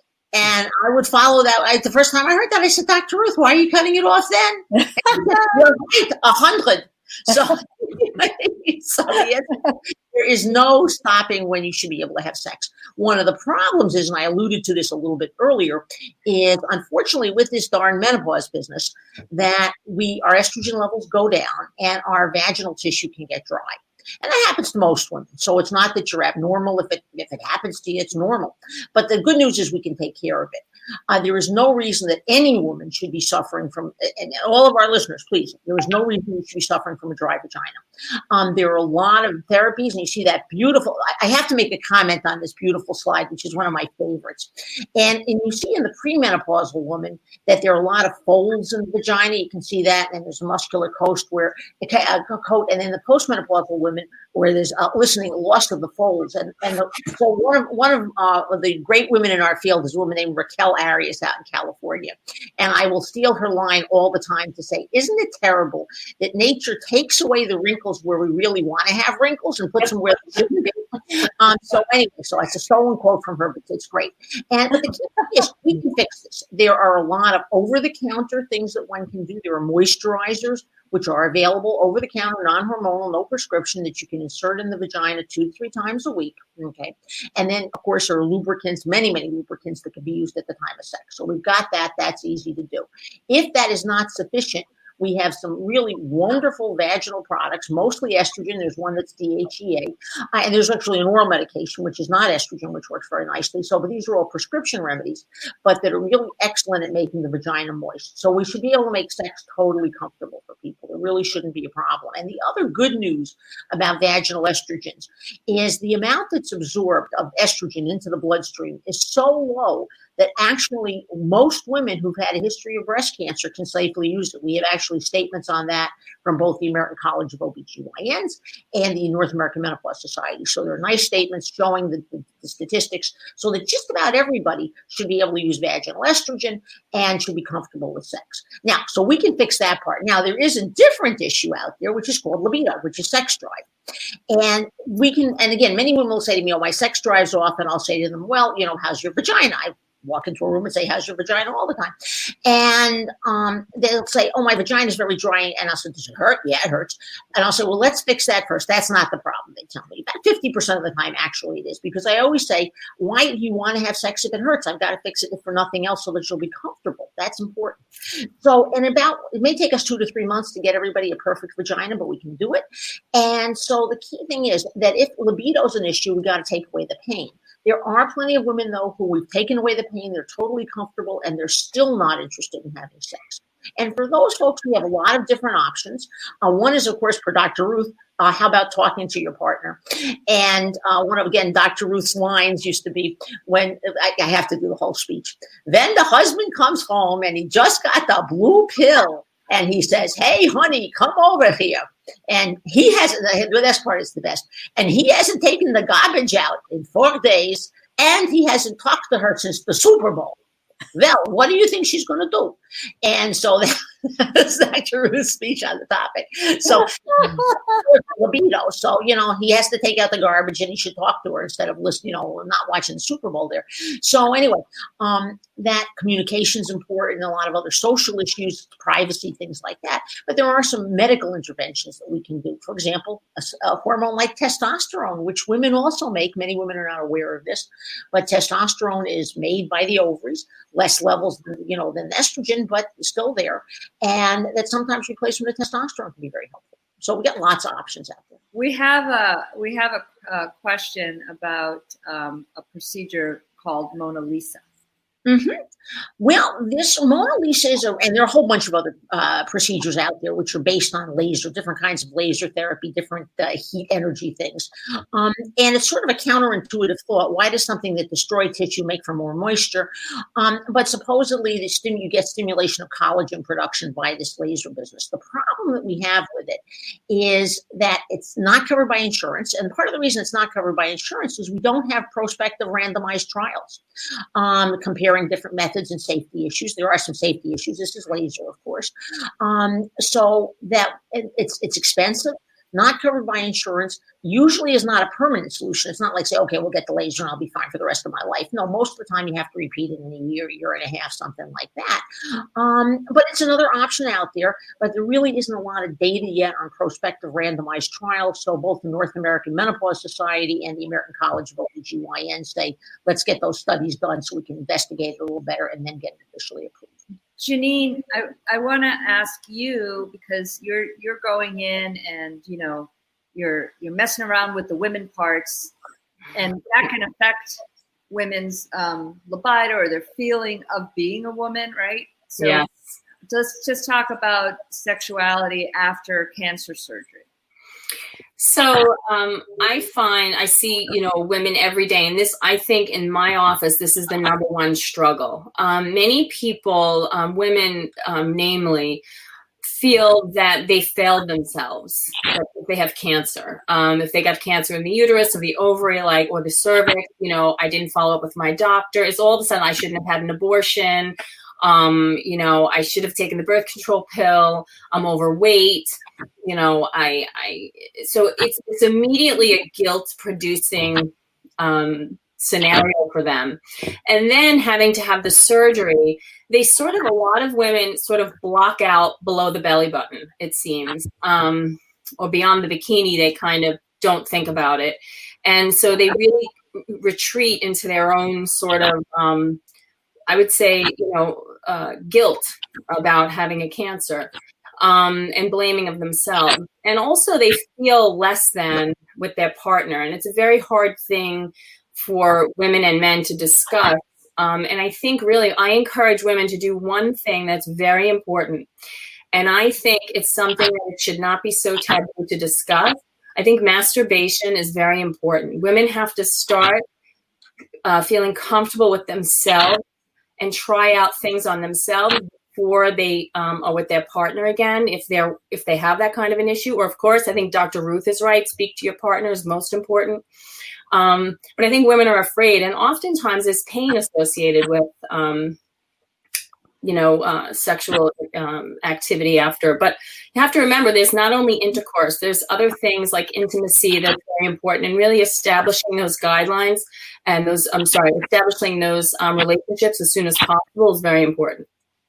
And I would follow that. I, the first time I heard that, I said, Doctor Ruth, why are you cutting it off then? You're right, a hundred. So, so yes, there is no stopping when you should be able to have sex. One of the problems is, and I alluded to this a little bit earlier, is unfortunately with this darn menopause business that we our estrogen levels go down and our vaginal tissue can get dry. And that happens to most women. So it's not that you're abnormal. If it if it happens to you, it's normal. But the good news is we can take care of it. Uh, there is no reason that any woman should be suffering from, and all of our listeners, please, there is no reason you should be suffering from a dry vagina. Um, there are a lot of therapies, and you see that beautiful, I, I have to make a comment on this beautiful slide, which is one of my favorites. And, and you see in the premenopausal woman that there are a lot of folds in the vagina. You can see that, and there's a muscular coat where, a coat, and then the postmenopausal women where there's uh, listening, loss of the folds. And, and the, so one of, one of uh, the great women in our field is a woman named Raquel Arias out in California. And I will steal her line all the time to say, isn't it terrible that nature takes away the wrinkles wrinkles where we really want to have wrinkles and put some where they shouldn't be. Um, so anyway, so it's a stolen quote from her, but it's great. And but the key thing is we can fix this. There are a lot of over-the-counter things that one can do. There are moisturizers, which are available over the counter, non-hormonal, no prescription, that you can insert in the vagina two to three times a week. Okay. And then, of course, there are lubricants, many, many lubricants that can be used at the time of sex. So we've got that. That's easy to do. If that is not sufficient, we have some really wonderful vaginal products, mostly estrogen. There's one that's D H E A. Uh, and there's actually an oral medication, which is not estrogen, which works very nicely. So, but these are all prescription remedies, but that are really excellent at making the vagina moist. So we should be able to make sex totally comfortable for people. It really shouldn't be a problem. And the other good news about vaginal estrogens is the amount that's absorbed of estrogen into the bloodstream is so low that actually most women who've had a history of breast cancer can safely use it. We have actually statements on that from both the American College of O B G Y Ns and the North American Menopause Society. So there are nice statements showing the, the, the statistics so that just about everybody should be able to use vaginal estrogen and should be comfortable with sex. Now, so we can fix that part. Now, there is a different issue out there, which is called libido, which is sex drive. And we can, and again, many women will say to me, oh, my sex drive's off. And I'll say to them, well, you know, how's your vagina? I walk into a room and say, how's your vagina all the time? And um, they'll say, oh, my vagina is very dry. And I'll say, does it hurt? Yeah, it hurts. And I'll say, well, let's fix that first. That's not the problem, they tell me. About fifty percent of the time, actually, it is. Because I always say, why do you want to have sex if it hurts? I've got to fix it for nothing else so that you'll be comfortable. That's important. So, and about, it may take us two to three months to get everybody a perfect vagina, but we can do it. And so the key thing is that if libido is an issue, we got to take away the pain. There are plenty of women, though, who we've taken away the pain, they're totally comfortable, and they're still not interested in having sex. And for those folks, we have a lot of different options. Uh, one is, of course, for Doctor Ruth, uh, how about talking to your partner? And uh, one of, again, Doctor Ruth's lines used to be when, I, I have to do the whole speech. Then the husband comes home, and he just got the blue pill. And he says, hey, honey, come over here. And he hasn't, the best part is the best. And he hasn't taken the garbage out in four days. And he hasn't talked to her since the Super Bowl. Well, what do you think she's going to do? And so that's Doctor Ruth's speech on the topic. So libido. So, you know, he has to take out the garbage and he should talk to her instead of listening, you know, not watching the Super Bowl there. So anyway, um, that communication is important, a lot of other social issues, privacy, things like that. But there are some medical interventions that we can do. For example, a, a hormone like testosterone, which women also make. Many women are not aware of this, but testosterone is made by the ovaries, less levels, than, you know, than estrogen, but still there. And that sometimes replacement of testosterone can be very helpful. So we got lots of options out there. We have a we have a, a question about um, a procedure called Mona Lisa. Mm-hmm. Well, this Mona Lisa is, a, and there are a whole bunch of other uh, procedures out there which are based on laser, different kinds of laser therapy, different uh, heat energy things. Um, and it's sort of a counterintuitive thought. Why does something that destroys tissue make for more moisture? Um, but supposedly the stim- you get stimulation of collagen production by this laser business. The problem that we have with it is that it's not covered by insurance. And part of the reason it's not covered by insurance is we don't have prospective randomized trials um, comparing different methods and safety issues. There are some safety issues. This is laser, of course. Um, so that it, it's it's expensive, not covered by insurance, usually is not a permanent solution. It's not like, say, okay, we'll get the laser and I'll be fine for the rest of my life. No, most of the time you have to repeat it in a year, year and a half, something like that. Um, but it's another option out there, but there really isn't a lot of data yet on prospective randomized trials. So both the North American Menopause Society and the American College of O B G Y N say, let's get those studies done so we can investigate it a little better and then get it officially approved. Janine, I, I want to ask you, because you're you're going in and, you know, you're you're messing around with the women parts, and that can affect women's um, libido or their feeling of being a woman, right? So yes. let's just talk about sexuality after cancer surgery. So um, I find, I see, you know, women every day, and this, I think in my office, this is the number one struggle. Um, many people, um, women um, namely, feel that they failed themselves if they have cancer. Um, if they got cancer in the uterus or the ovary, like, or the cervix, you know, I didn't follow up with my doctor. It's all of a sudden I shouldn't have had an abortion. Um, you know, I should have taken the birth control pill. I'm overweight. You know, I, I, so it's, it's immediately a guilt producing, um, scenario for them. And then having to have the surgery, they sort of, a lot of women sort of block out below the belly button, it seems, um, or beyond the bikini, they kind of don't think about it. And so they really retreat into their own sort of, um, I would say, you know, uh, guilt about having a cancer, um, and blaming of themselves. And also they feel less than with their partner. And it's a very hard thing for women and men to discuss. Um, and I think really I encourage women to do one thing that's very important. And I think it's something that it should not be so taboo to discuss. I think masturbation is very important. Women have to start uh, feeling comfortable with themselves and try out things on themselves before they um, are with their partner again, if they're if they have that kind of an issue. Or of course, I think Doctor Ruth is right. Speak to your partner is most important. Um, but I think women are afraid, and oftentimes there's pain associated with, um, you know, uh, sexual um, activity after. But you have to remember, there's not only intercourse, there's other things like intimacy that's very important, and really establishing those guidelines and those, I'm sorry, establishing those um, relationships as soon as possible is very important.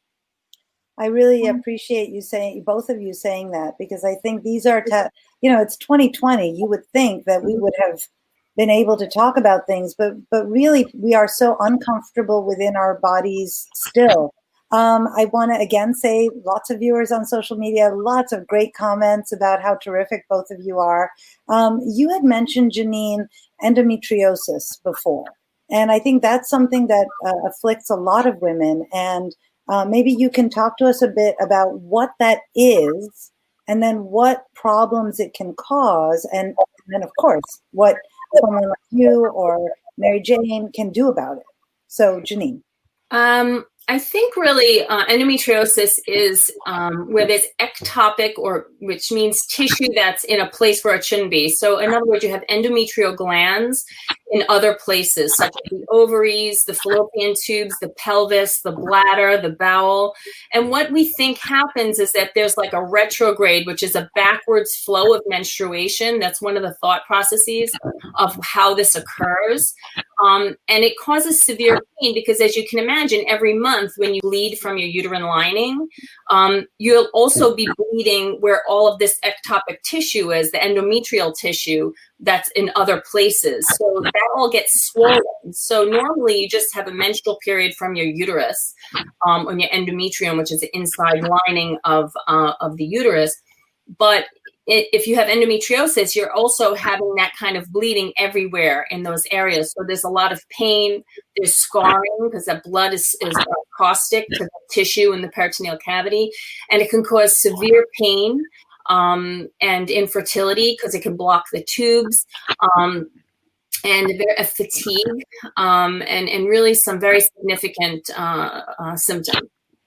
I really appreciate you saying, both of you saying that, because I think these are, ta- you know, it's twenty twenty. You would think that we would have been able to talk about things, but but really we are so uncomfortable within our bodies still. Um, I want to again say, lots of viewers on social media, lots of great comments about how terrific both of you are. Um, you had mentioned, Janine, endometriosis before, and I think that's something that uh, afflicts a lot of women. And uh, maybe you can talk to us a bit about what that is, and then what problems it can cause, and, and then of course what someone like you or Mary Jane can do about it. So, Janine. Um, I think really uh, endometriosis is um, where there's ectopic, or which means tissue that's in a place where it shouldn't be. So in other words, you have endometrial glands in other places, such as the ovaries, the fallopian tubes, the pelvis, the bladder, the bowel. And what we think happens is that there's like a retrograde, which is a backwards flow of menstruation. That's one of the thought processes of how this occurs. Um, and it causes severe pain because, as you can imagine, every month when you bleed from your uterine lining, um, you'll also be bleeding where all of this ectopic tissue is, the endometrial tissue that's in other places. So that all gets swollen. So normally you just have a menstrual period from your uterus um, on your endometrium, which is the inside lining of uh, of the uterus. But if you have endometriosis, you're also having that kind of bleeding everywhere in those areas. So there's a lot of pain, there's scarring because the blood is, is caustic to the tissue in the peritoneal cavity, and it can cause severe pain um, and infertility because it can block the tubes, um, and a fatigue, um, and, and really some very significant uh, uh, symptoms.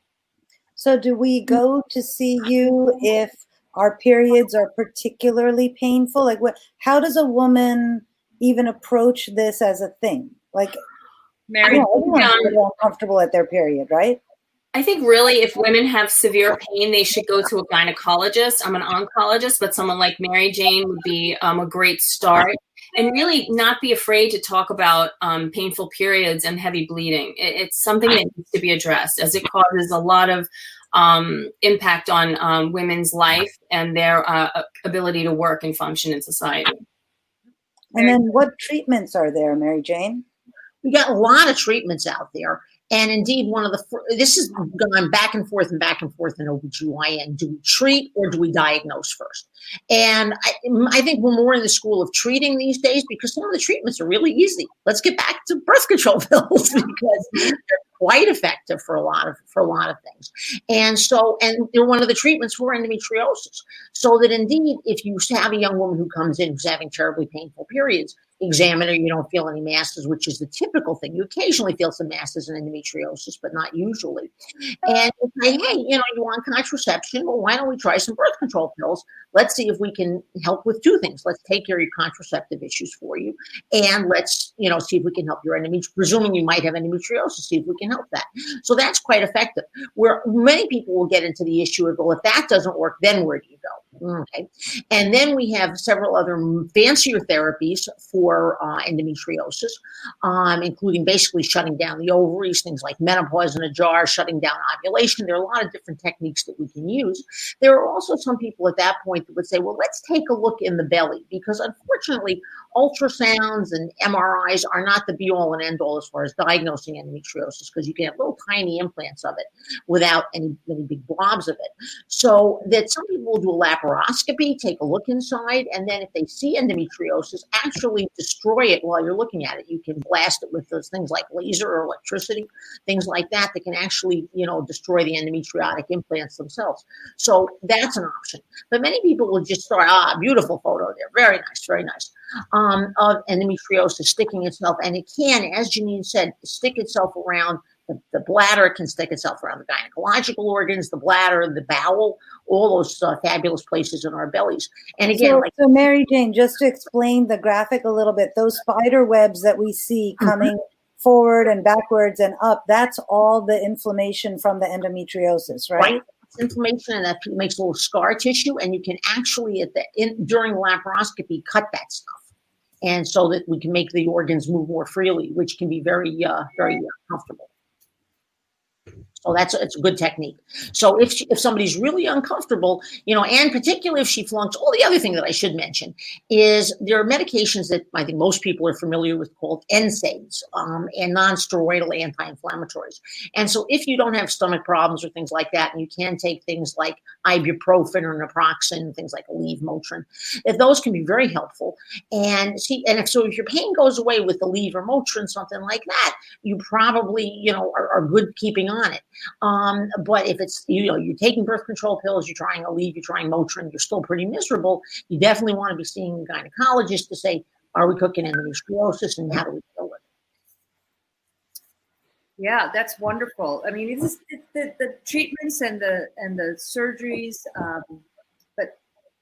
So do we go to see you if our periods are particularly painful? Like, what? How does a woman even approach this as a thing? Like, Mary, you know, everyone's really uncomfortable at their period, right? I think really if women have severe pain, they should go to a gynecologist. I'm an oncologist, but someone like Mary Jane would be um, a great start. And really not be afraid to talk about um, painful periods and heavy bleeding. It, it's something that needs to be addressed, as it causes a lot of um, impact on um, women's life and their uh, ability to work and function in society. And then what treatments are there, Mary Jane? We got a lot of treatments out there. And indeed, one of the, this has gone back and forth and back and forth in O B G Y N. Do we treat or do we diagnose first? And I, I think we're more in the school of treating these days because some of the treatments are really easy. Let's get back to birth control pills because they're quite effective for a lot of, for a lot of things. And so, and they're one of the treatments for endometriosis. So that indeed, if you have a young woman who comes in who's having terribly painful periods, examine it, you don't feel any masses, which is the typical thing. You occasionally feel some masses in endometriosis, but not usually. And you say, hey, you know, you want contraception? Well, why don't we try some birth control pills? Let's see if we can help with two things. Let's take care of your contraceptive issues for you, and let's, you know, see if we can help your endometriosis, presuming you might have endometriosis, see if we can help that. So that's quite effective. Where many people will get into the issue of, well, if that doesn't work, then where do you go? Okay. And then we have several other fancier therapies for uh, endometriosis, um, including basically shutting down the ovaries, things like menopause in a jar, shutting down ovulation. There are a lot of different techniques that we can use. There are also some people at that point that would say, well, let's take a look in the belly, because unfortunately, ultrasounds and M R Is are not the be all and end all as far as diagnosing endometriosis, because you can have little tiny implants of it without any, any big blobs of it. So that some people will do a laparoscopy, take a look inside, and then if they see endometriosis, actually destroy it while you're looking at it. You can blast it with those things like laser or electricity, things like that, that can actually, you know, destroy the endometriotic implants themselves. So that's an option. But many people will just start, ah, beautiful photo there. Very nice, very nice. Um, of endometriosis sticking itself. And it can, as Janine said, stick itself around the, the bladder. It can stick itself around the gynecological organs, the bladder, the bowel, all those uh, fabulous places in our bellies. And again, so, like so Mary Jane, just to explain the graphic a little bit, those spider webs that we see coming mm-hmm. forward and backwards and up, that's all the inflammation from the endometriosis, right? Right. Inflammation, and that makes a little scar tissue, and you can actually at the in, during laparoscopy cut that stuff, and so that we can make the organs move more freely, which can be very uh, very uh, comfortable. So that's it's a good technique. So if she, if somebody's really uncomfortable, you know, and particularly if she flunks, oh, the other thing that I should mention is there are medications that I think most people are familiar with called N SAIDs um, and non-steroidal anti-inflammatories. And so if you don't have stomach problems or things like that, and you can take things like ibuprofen or naproxen, things like Aleve, Motrin, if those can be very helpful. And see, and if so, if your pain goes away with Aleve or Motrin, something like that, you probably, you know, are, are good keeping on it. Um, but if it's, you know, you're taking birth control pills, you're trying Aleve, you're trying Motrin, you're still pretty miserable, you definitely want to be seeing a gynecologist to say, are we cooking endometriosis and how do we deal with it? Yeah, that's wonderful. I mean, it's it, the, the treatments and the and the surgeries, um, but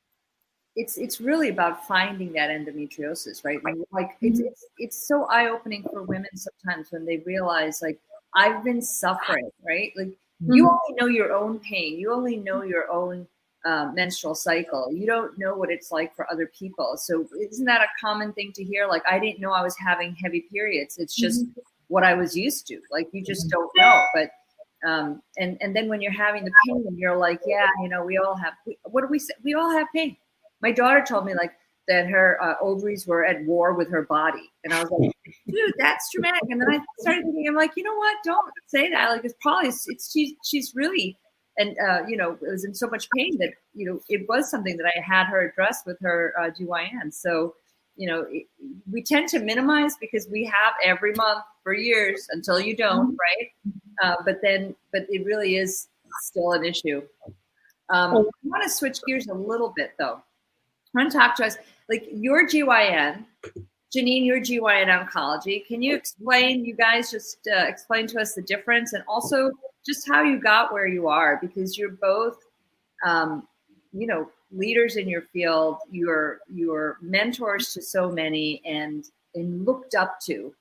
it's it's really about finding that endometriosis, right? I mean, like it's, it's it's so eye-opening for women sometimes when they realize, like, I've been suffering, right? Like mm-hmm. you only know your own pain. You only know your own uh, menstrual cycle. You don't know what it's like for other people. So isn't that a common thing to hear? Like, I didn't know I was having heavy periods. It's just mm-hmm. what I was used to. Like, you just don't know. But um, and and then when you're having the pain, and you're like, yeah, you know, we all have. We, what do we say? We all have pain. My daughter told me, like, that her uh, ovaries were at war with her body. And I was like, dude, that's traumatic. And then I started thinking, I'm like, you know what? Don't say that. Like, it's probably, it's, it's she's, she's really, and, uh, you know, it was in so much pain that, you know, it was something that I had her address with her uh, G Y N. So, you know, it, we tend to minimize because we have every month for years until you don't, right? Uh, but then, but it really is still an issue. Um, I want to switch gears a little bit, though. I want to talk to us, like, your G Y N, Janine, your G Y N oncology. Can you explain, you guys just uh, explain to us the difference, and also just how you got where you are, because you're both, um, you know, leaders in your field. You're you're mentors to so many, and and looked up to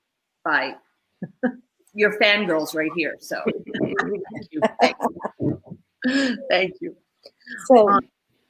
by your fangirls right here. So thank you. Thank you. Thank you. So. Um,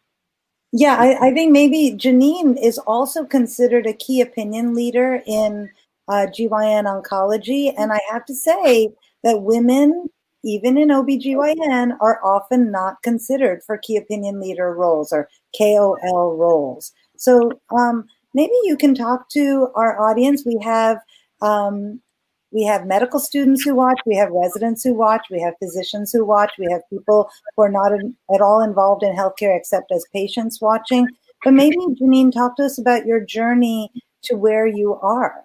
Yeah, I, I think maybe Janine is also considered a key opinion leader in uh, G Y N oncology. And I have to say that women, even in O B G Y N, are often not considered for key opinion leader roles or K O L roles. So um, maybe you can talk to our audience. We have um, We have medical students who watch, we have residents who watch, we have physicians who watch, we have people who are not in, at all involved in healthcare except as patients watching. But maybe, Janine, talk to us about your journey to where you are.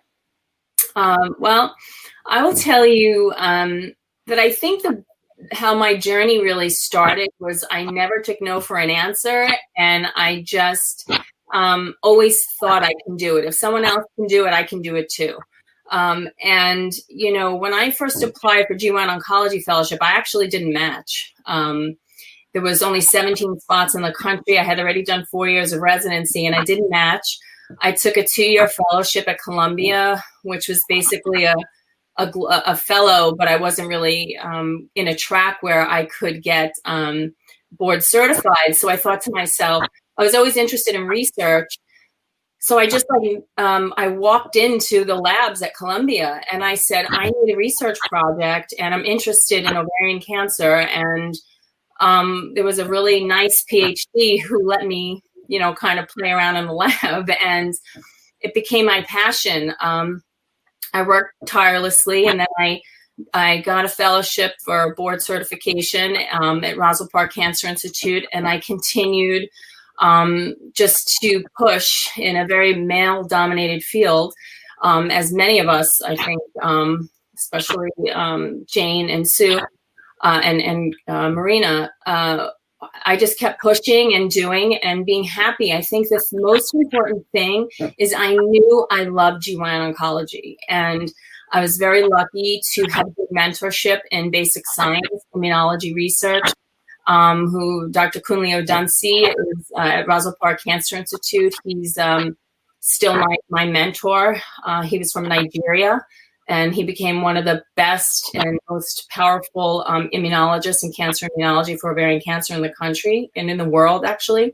Um, well, I will tell you um, that I think the, how my journey really started was I never took no for an answer. And I just um, always thought I can do it. If someone else can do it, I can do it too. Um, and, you know, when I first applied for G Y N Oncology Fellowship, I actually didn't match. Um, there was only seventeen spots in the country. I had already done four years of residency and I didn't match. I took a two-year fellowship at Columbia, which was basically a, a, a fellow, but I wasn't really um, in a track where I could get um, board certified. So I thought to myself, I was always interested in research. So I just like, um, I walked into the labs at Columbia and I said, I need a research project and I'm interested in ovarian cancer. And um, there was a really nice PhD who let me, you know, kind of play around in the lab, and it became my passion. Um, I worked tirelessly, and then I I got a fellowship for board certification um, at Roswell Park Cancer Institute, and I continued um, just to push in a very male-dominated field, um, as many of us, I think, um, especially um, Jane and Sue uh, and, and uh, Marina, uh, I just kept pushing and doing and being happy. I think the most important thing is I knew I loved G Y N oncology, and I was very lucky to have good mentorship in basic science, immunology research, um, who Doctor Kunle Odunsi is uh, at Roswell Park Cancer Institute. He's um, still my, my mentor. Uh, he was from Nigeria, and he became one of the best and most powerful um, immunologists in cancer immunology for ovarian cancer in the country and in the world, actually.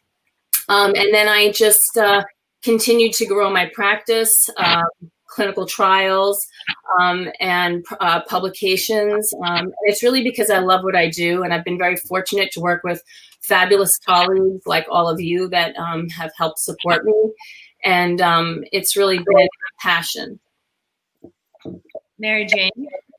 Um, and then I just uh, continued to grow my practice, uh, clinical trials, um, and uh, publications. Um, it's really because I love what I do, and I've been very fortunate to work with fabulous colleagues like all of you that um, have helped support me. And um, it's really been a passion. Mary Jane?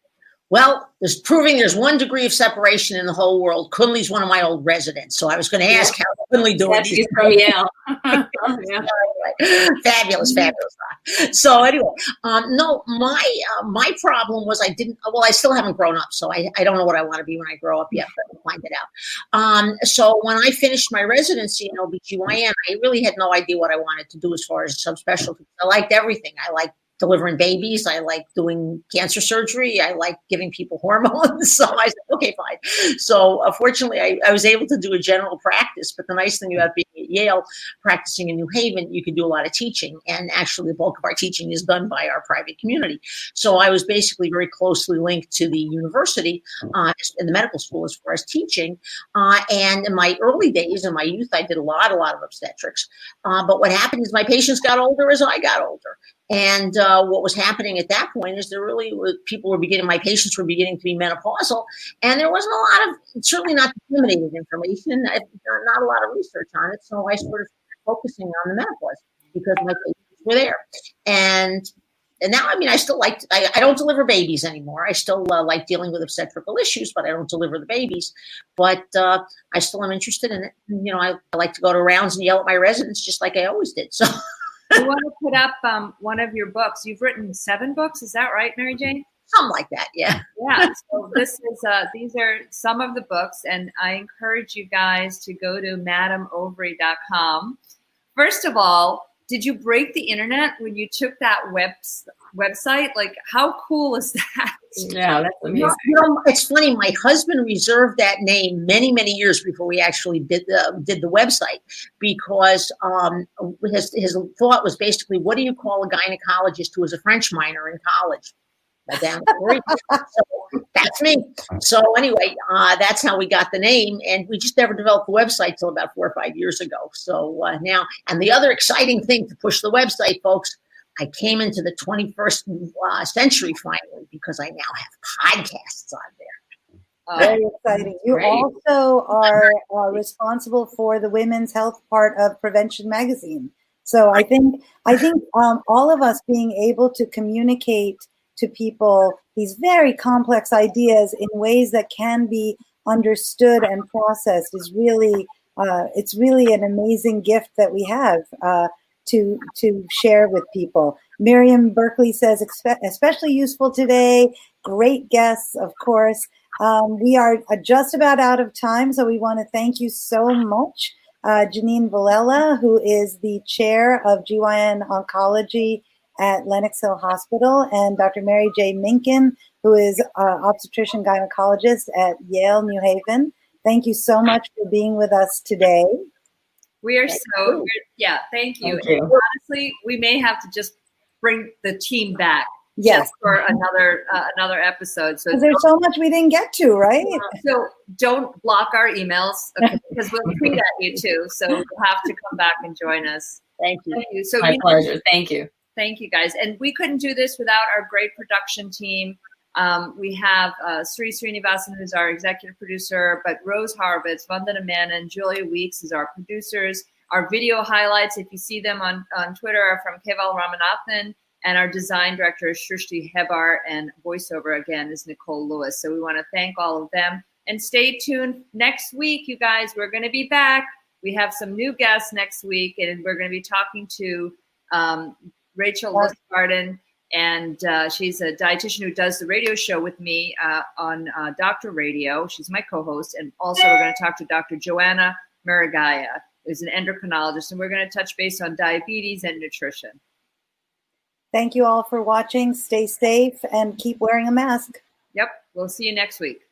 Well, there's proving there's one degree of separation in the whole world. Kunle's one of my old residents, so I was going to ask yeah. how Kunle doing. She's from Yale. yeah. Fabulous, fabulous. So anyway, um, no, my uh, my problem was I didn't. Well, I still haven't grown up, so I, I don't know what I want to be when I grow up yet, but I'll find it out. Um, so when I finished my residency in O B G Y N, I really had no idea what I wanted to do as far as subspecialty. I liked everything. I liked delivering babies. I like doing cancer surgery. I like giving people hormones. So I said, okay, fine. So uh, fortunately, I, I was able to do a general practice. But the nice thing about being at Yale, practicing in New Haven, you could do a lot of teaching. And actually, the bulk of our teaching is done by our private community. So I was basically very closely linked to the university uh, in the medical school as far as teaching. Uh, and in my early days, in my youth, I did a lot, a lot of obstetrics. Uh, but what happened is my patients got older as I got older. And uh, what was happening at that point is there really were, people were beginning, my patients were beginning to be menopausal, and there wasn't a lot of, certainly not disseminated information, not, not a lot of research on it. So I started focusing on the menopause because my patients were there. And and now, I mean, I still like, I, I don't deliver babies anymore. I still uh, like dealing with obstetrical issues, but I don't deliver the babies. But uh, I still am interested in it. You know, I, I like to go to rounds and yell at my residents just like I always did. So. I want to put up um, one of your books. You've written seven books. Is that right, Mary Jane? Something like that, yeah. Yeah. So this is uh, these are some of the books, and I encourage you guys to go to madame ovary dot com. First of all, did you break the internet when you took that web website? Like, how cool is that? Yeah, that's amazing. You know, it's funny. My husband reserved that name many, many years before we actually did the did the website, because um, his his thought was basically, what do you call a gynecologist who was a French minor in college? Madame Ovary. So that's me. So anyway, uh, that's how we got the name, and we just never developed the website till about four or five years ago. So uh, now, and the other exciting thing to push the website, folks, I came into the twenty-first uh, century finally, because I now have podcasts on there. Uh, Very exciting. You great. also are uh, responsible for the women's health part of Prevention Magazine. So I think I think um, all of us being able to communicate to people these very complex ideas in ways that can be understood and processed is really uh, it's really an amazing gift that we have. Uh, to to share with people. Miriam Berkeley says, especially useful today. Great guests, of course. Um, we are just about out of time, so we want to thank you so much uh, Janine Villela, who is the chair of G Y N Oncology at Lenox Hill Hospital, and Doctor Mary J. Minkin, who is uh, obstetrician gynecologist at Yale New Haven. Thank you so much for being with us today. We are Thank so, you. we're, yeah, thank you. Thank you. And honestly, we may have to just bring the team back Yes. just for another uh, another episode. So Because there's so much we didn't get to, right? So don't block our emails, okay, because we'll tweet at you too. So you'll have to come back and join us. Thank you. Thank you. So My you know, pleasure. Thank you. thank you guys. And we couldn't do this without our great production team. Um, we have uh, Sri Srinivasan, who's our executive producer, but Rose Horowitz, Vandana Mann, and Julia Weeks is our producers. Our video highlights, if you see them on, on Twitter, are from Keval Ramanathan, and our design director is Shrishti Hebar, and voiceover again is Nicole Lewis. So we want to thank all of them. And stay tuned next week, you guys. We're going to be back. We have some new guests next week, and we're going to be talking to um, Rachel Lustgarten, and uh, she's a dietitian who does the radio show with me uh, on uh, Doctor Radio. She's my co-host. And also we're going to talk to Doctor Joanna Maragaya, who's an endocrinologist, and we're going to touch base on diabetes and nutrition. Thank you all for watching. Stay safe and keep wearing a mask. Yep. We'll see you next week.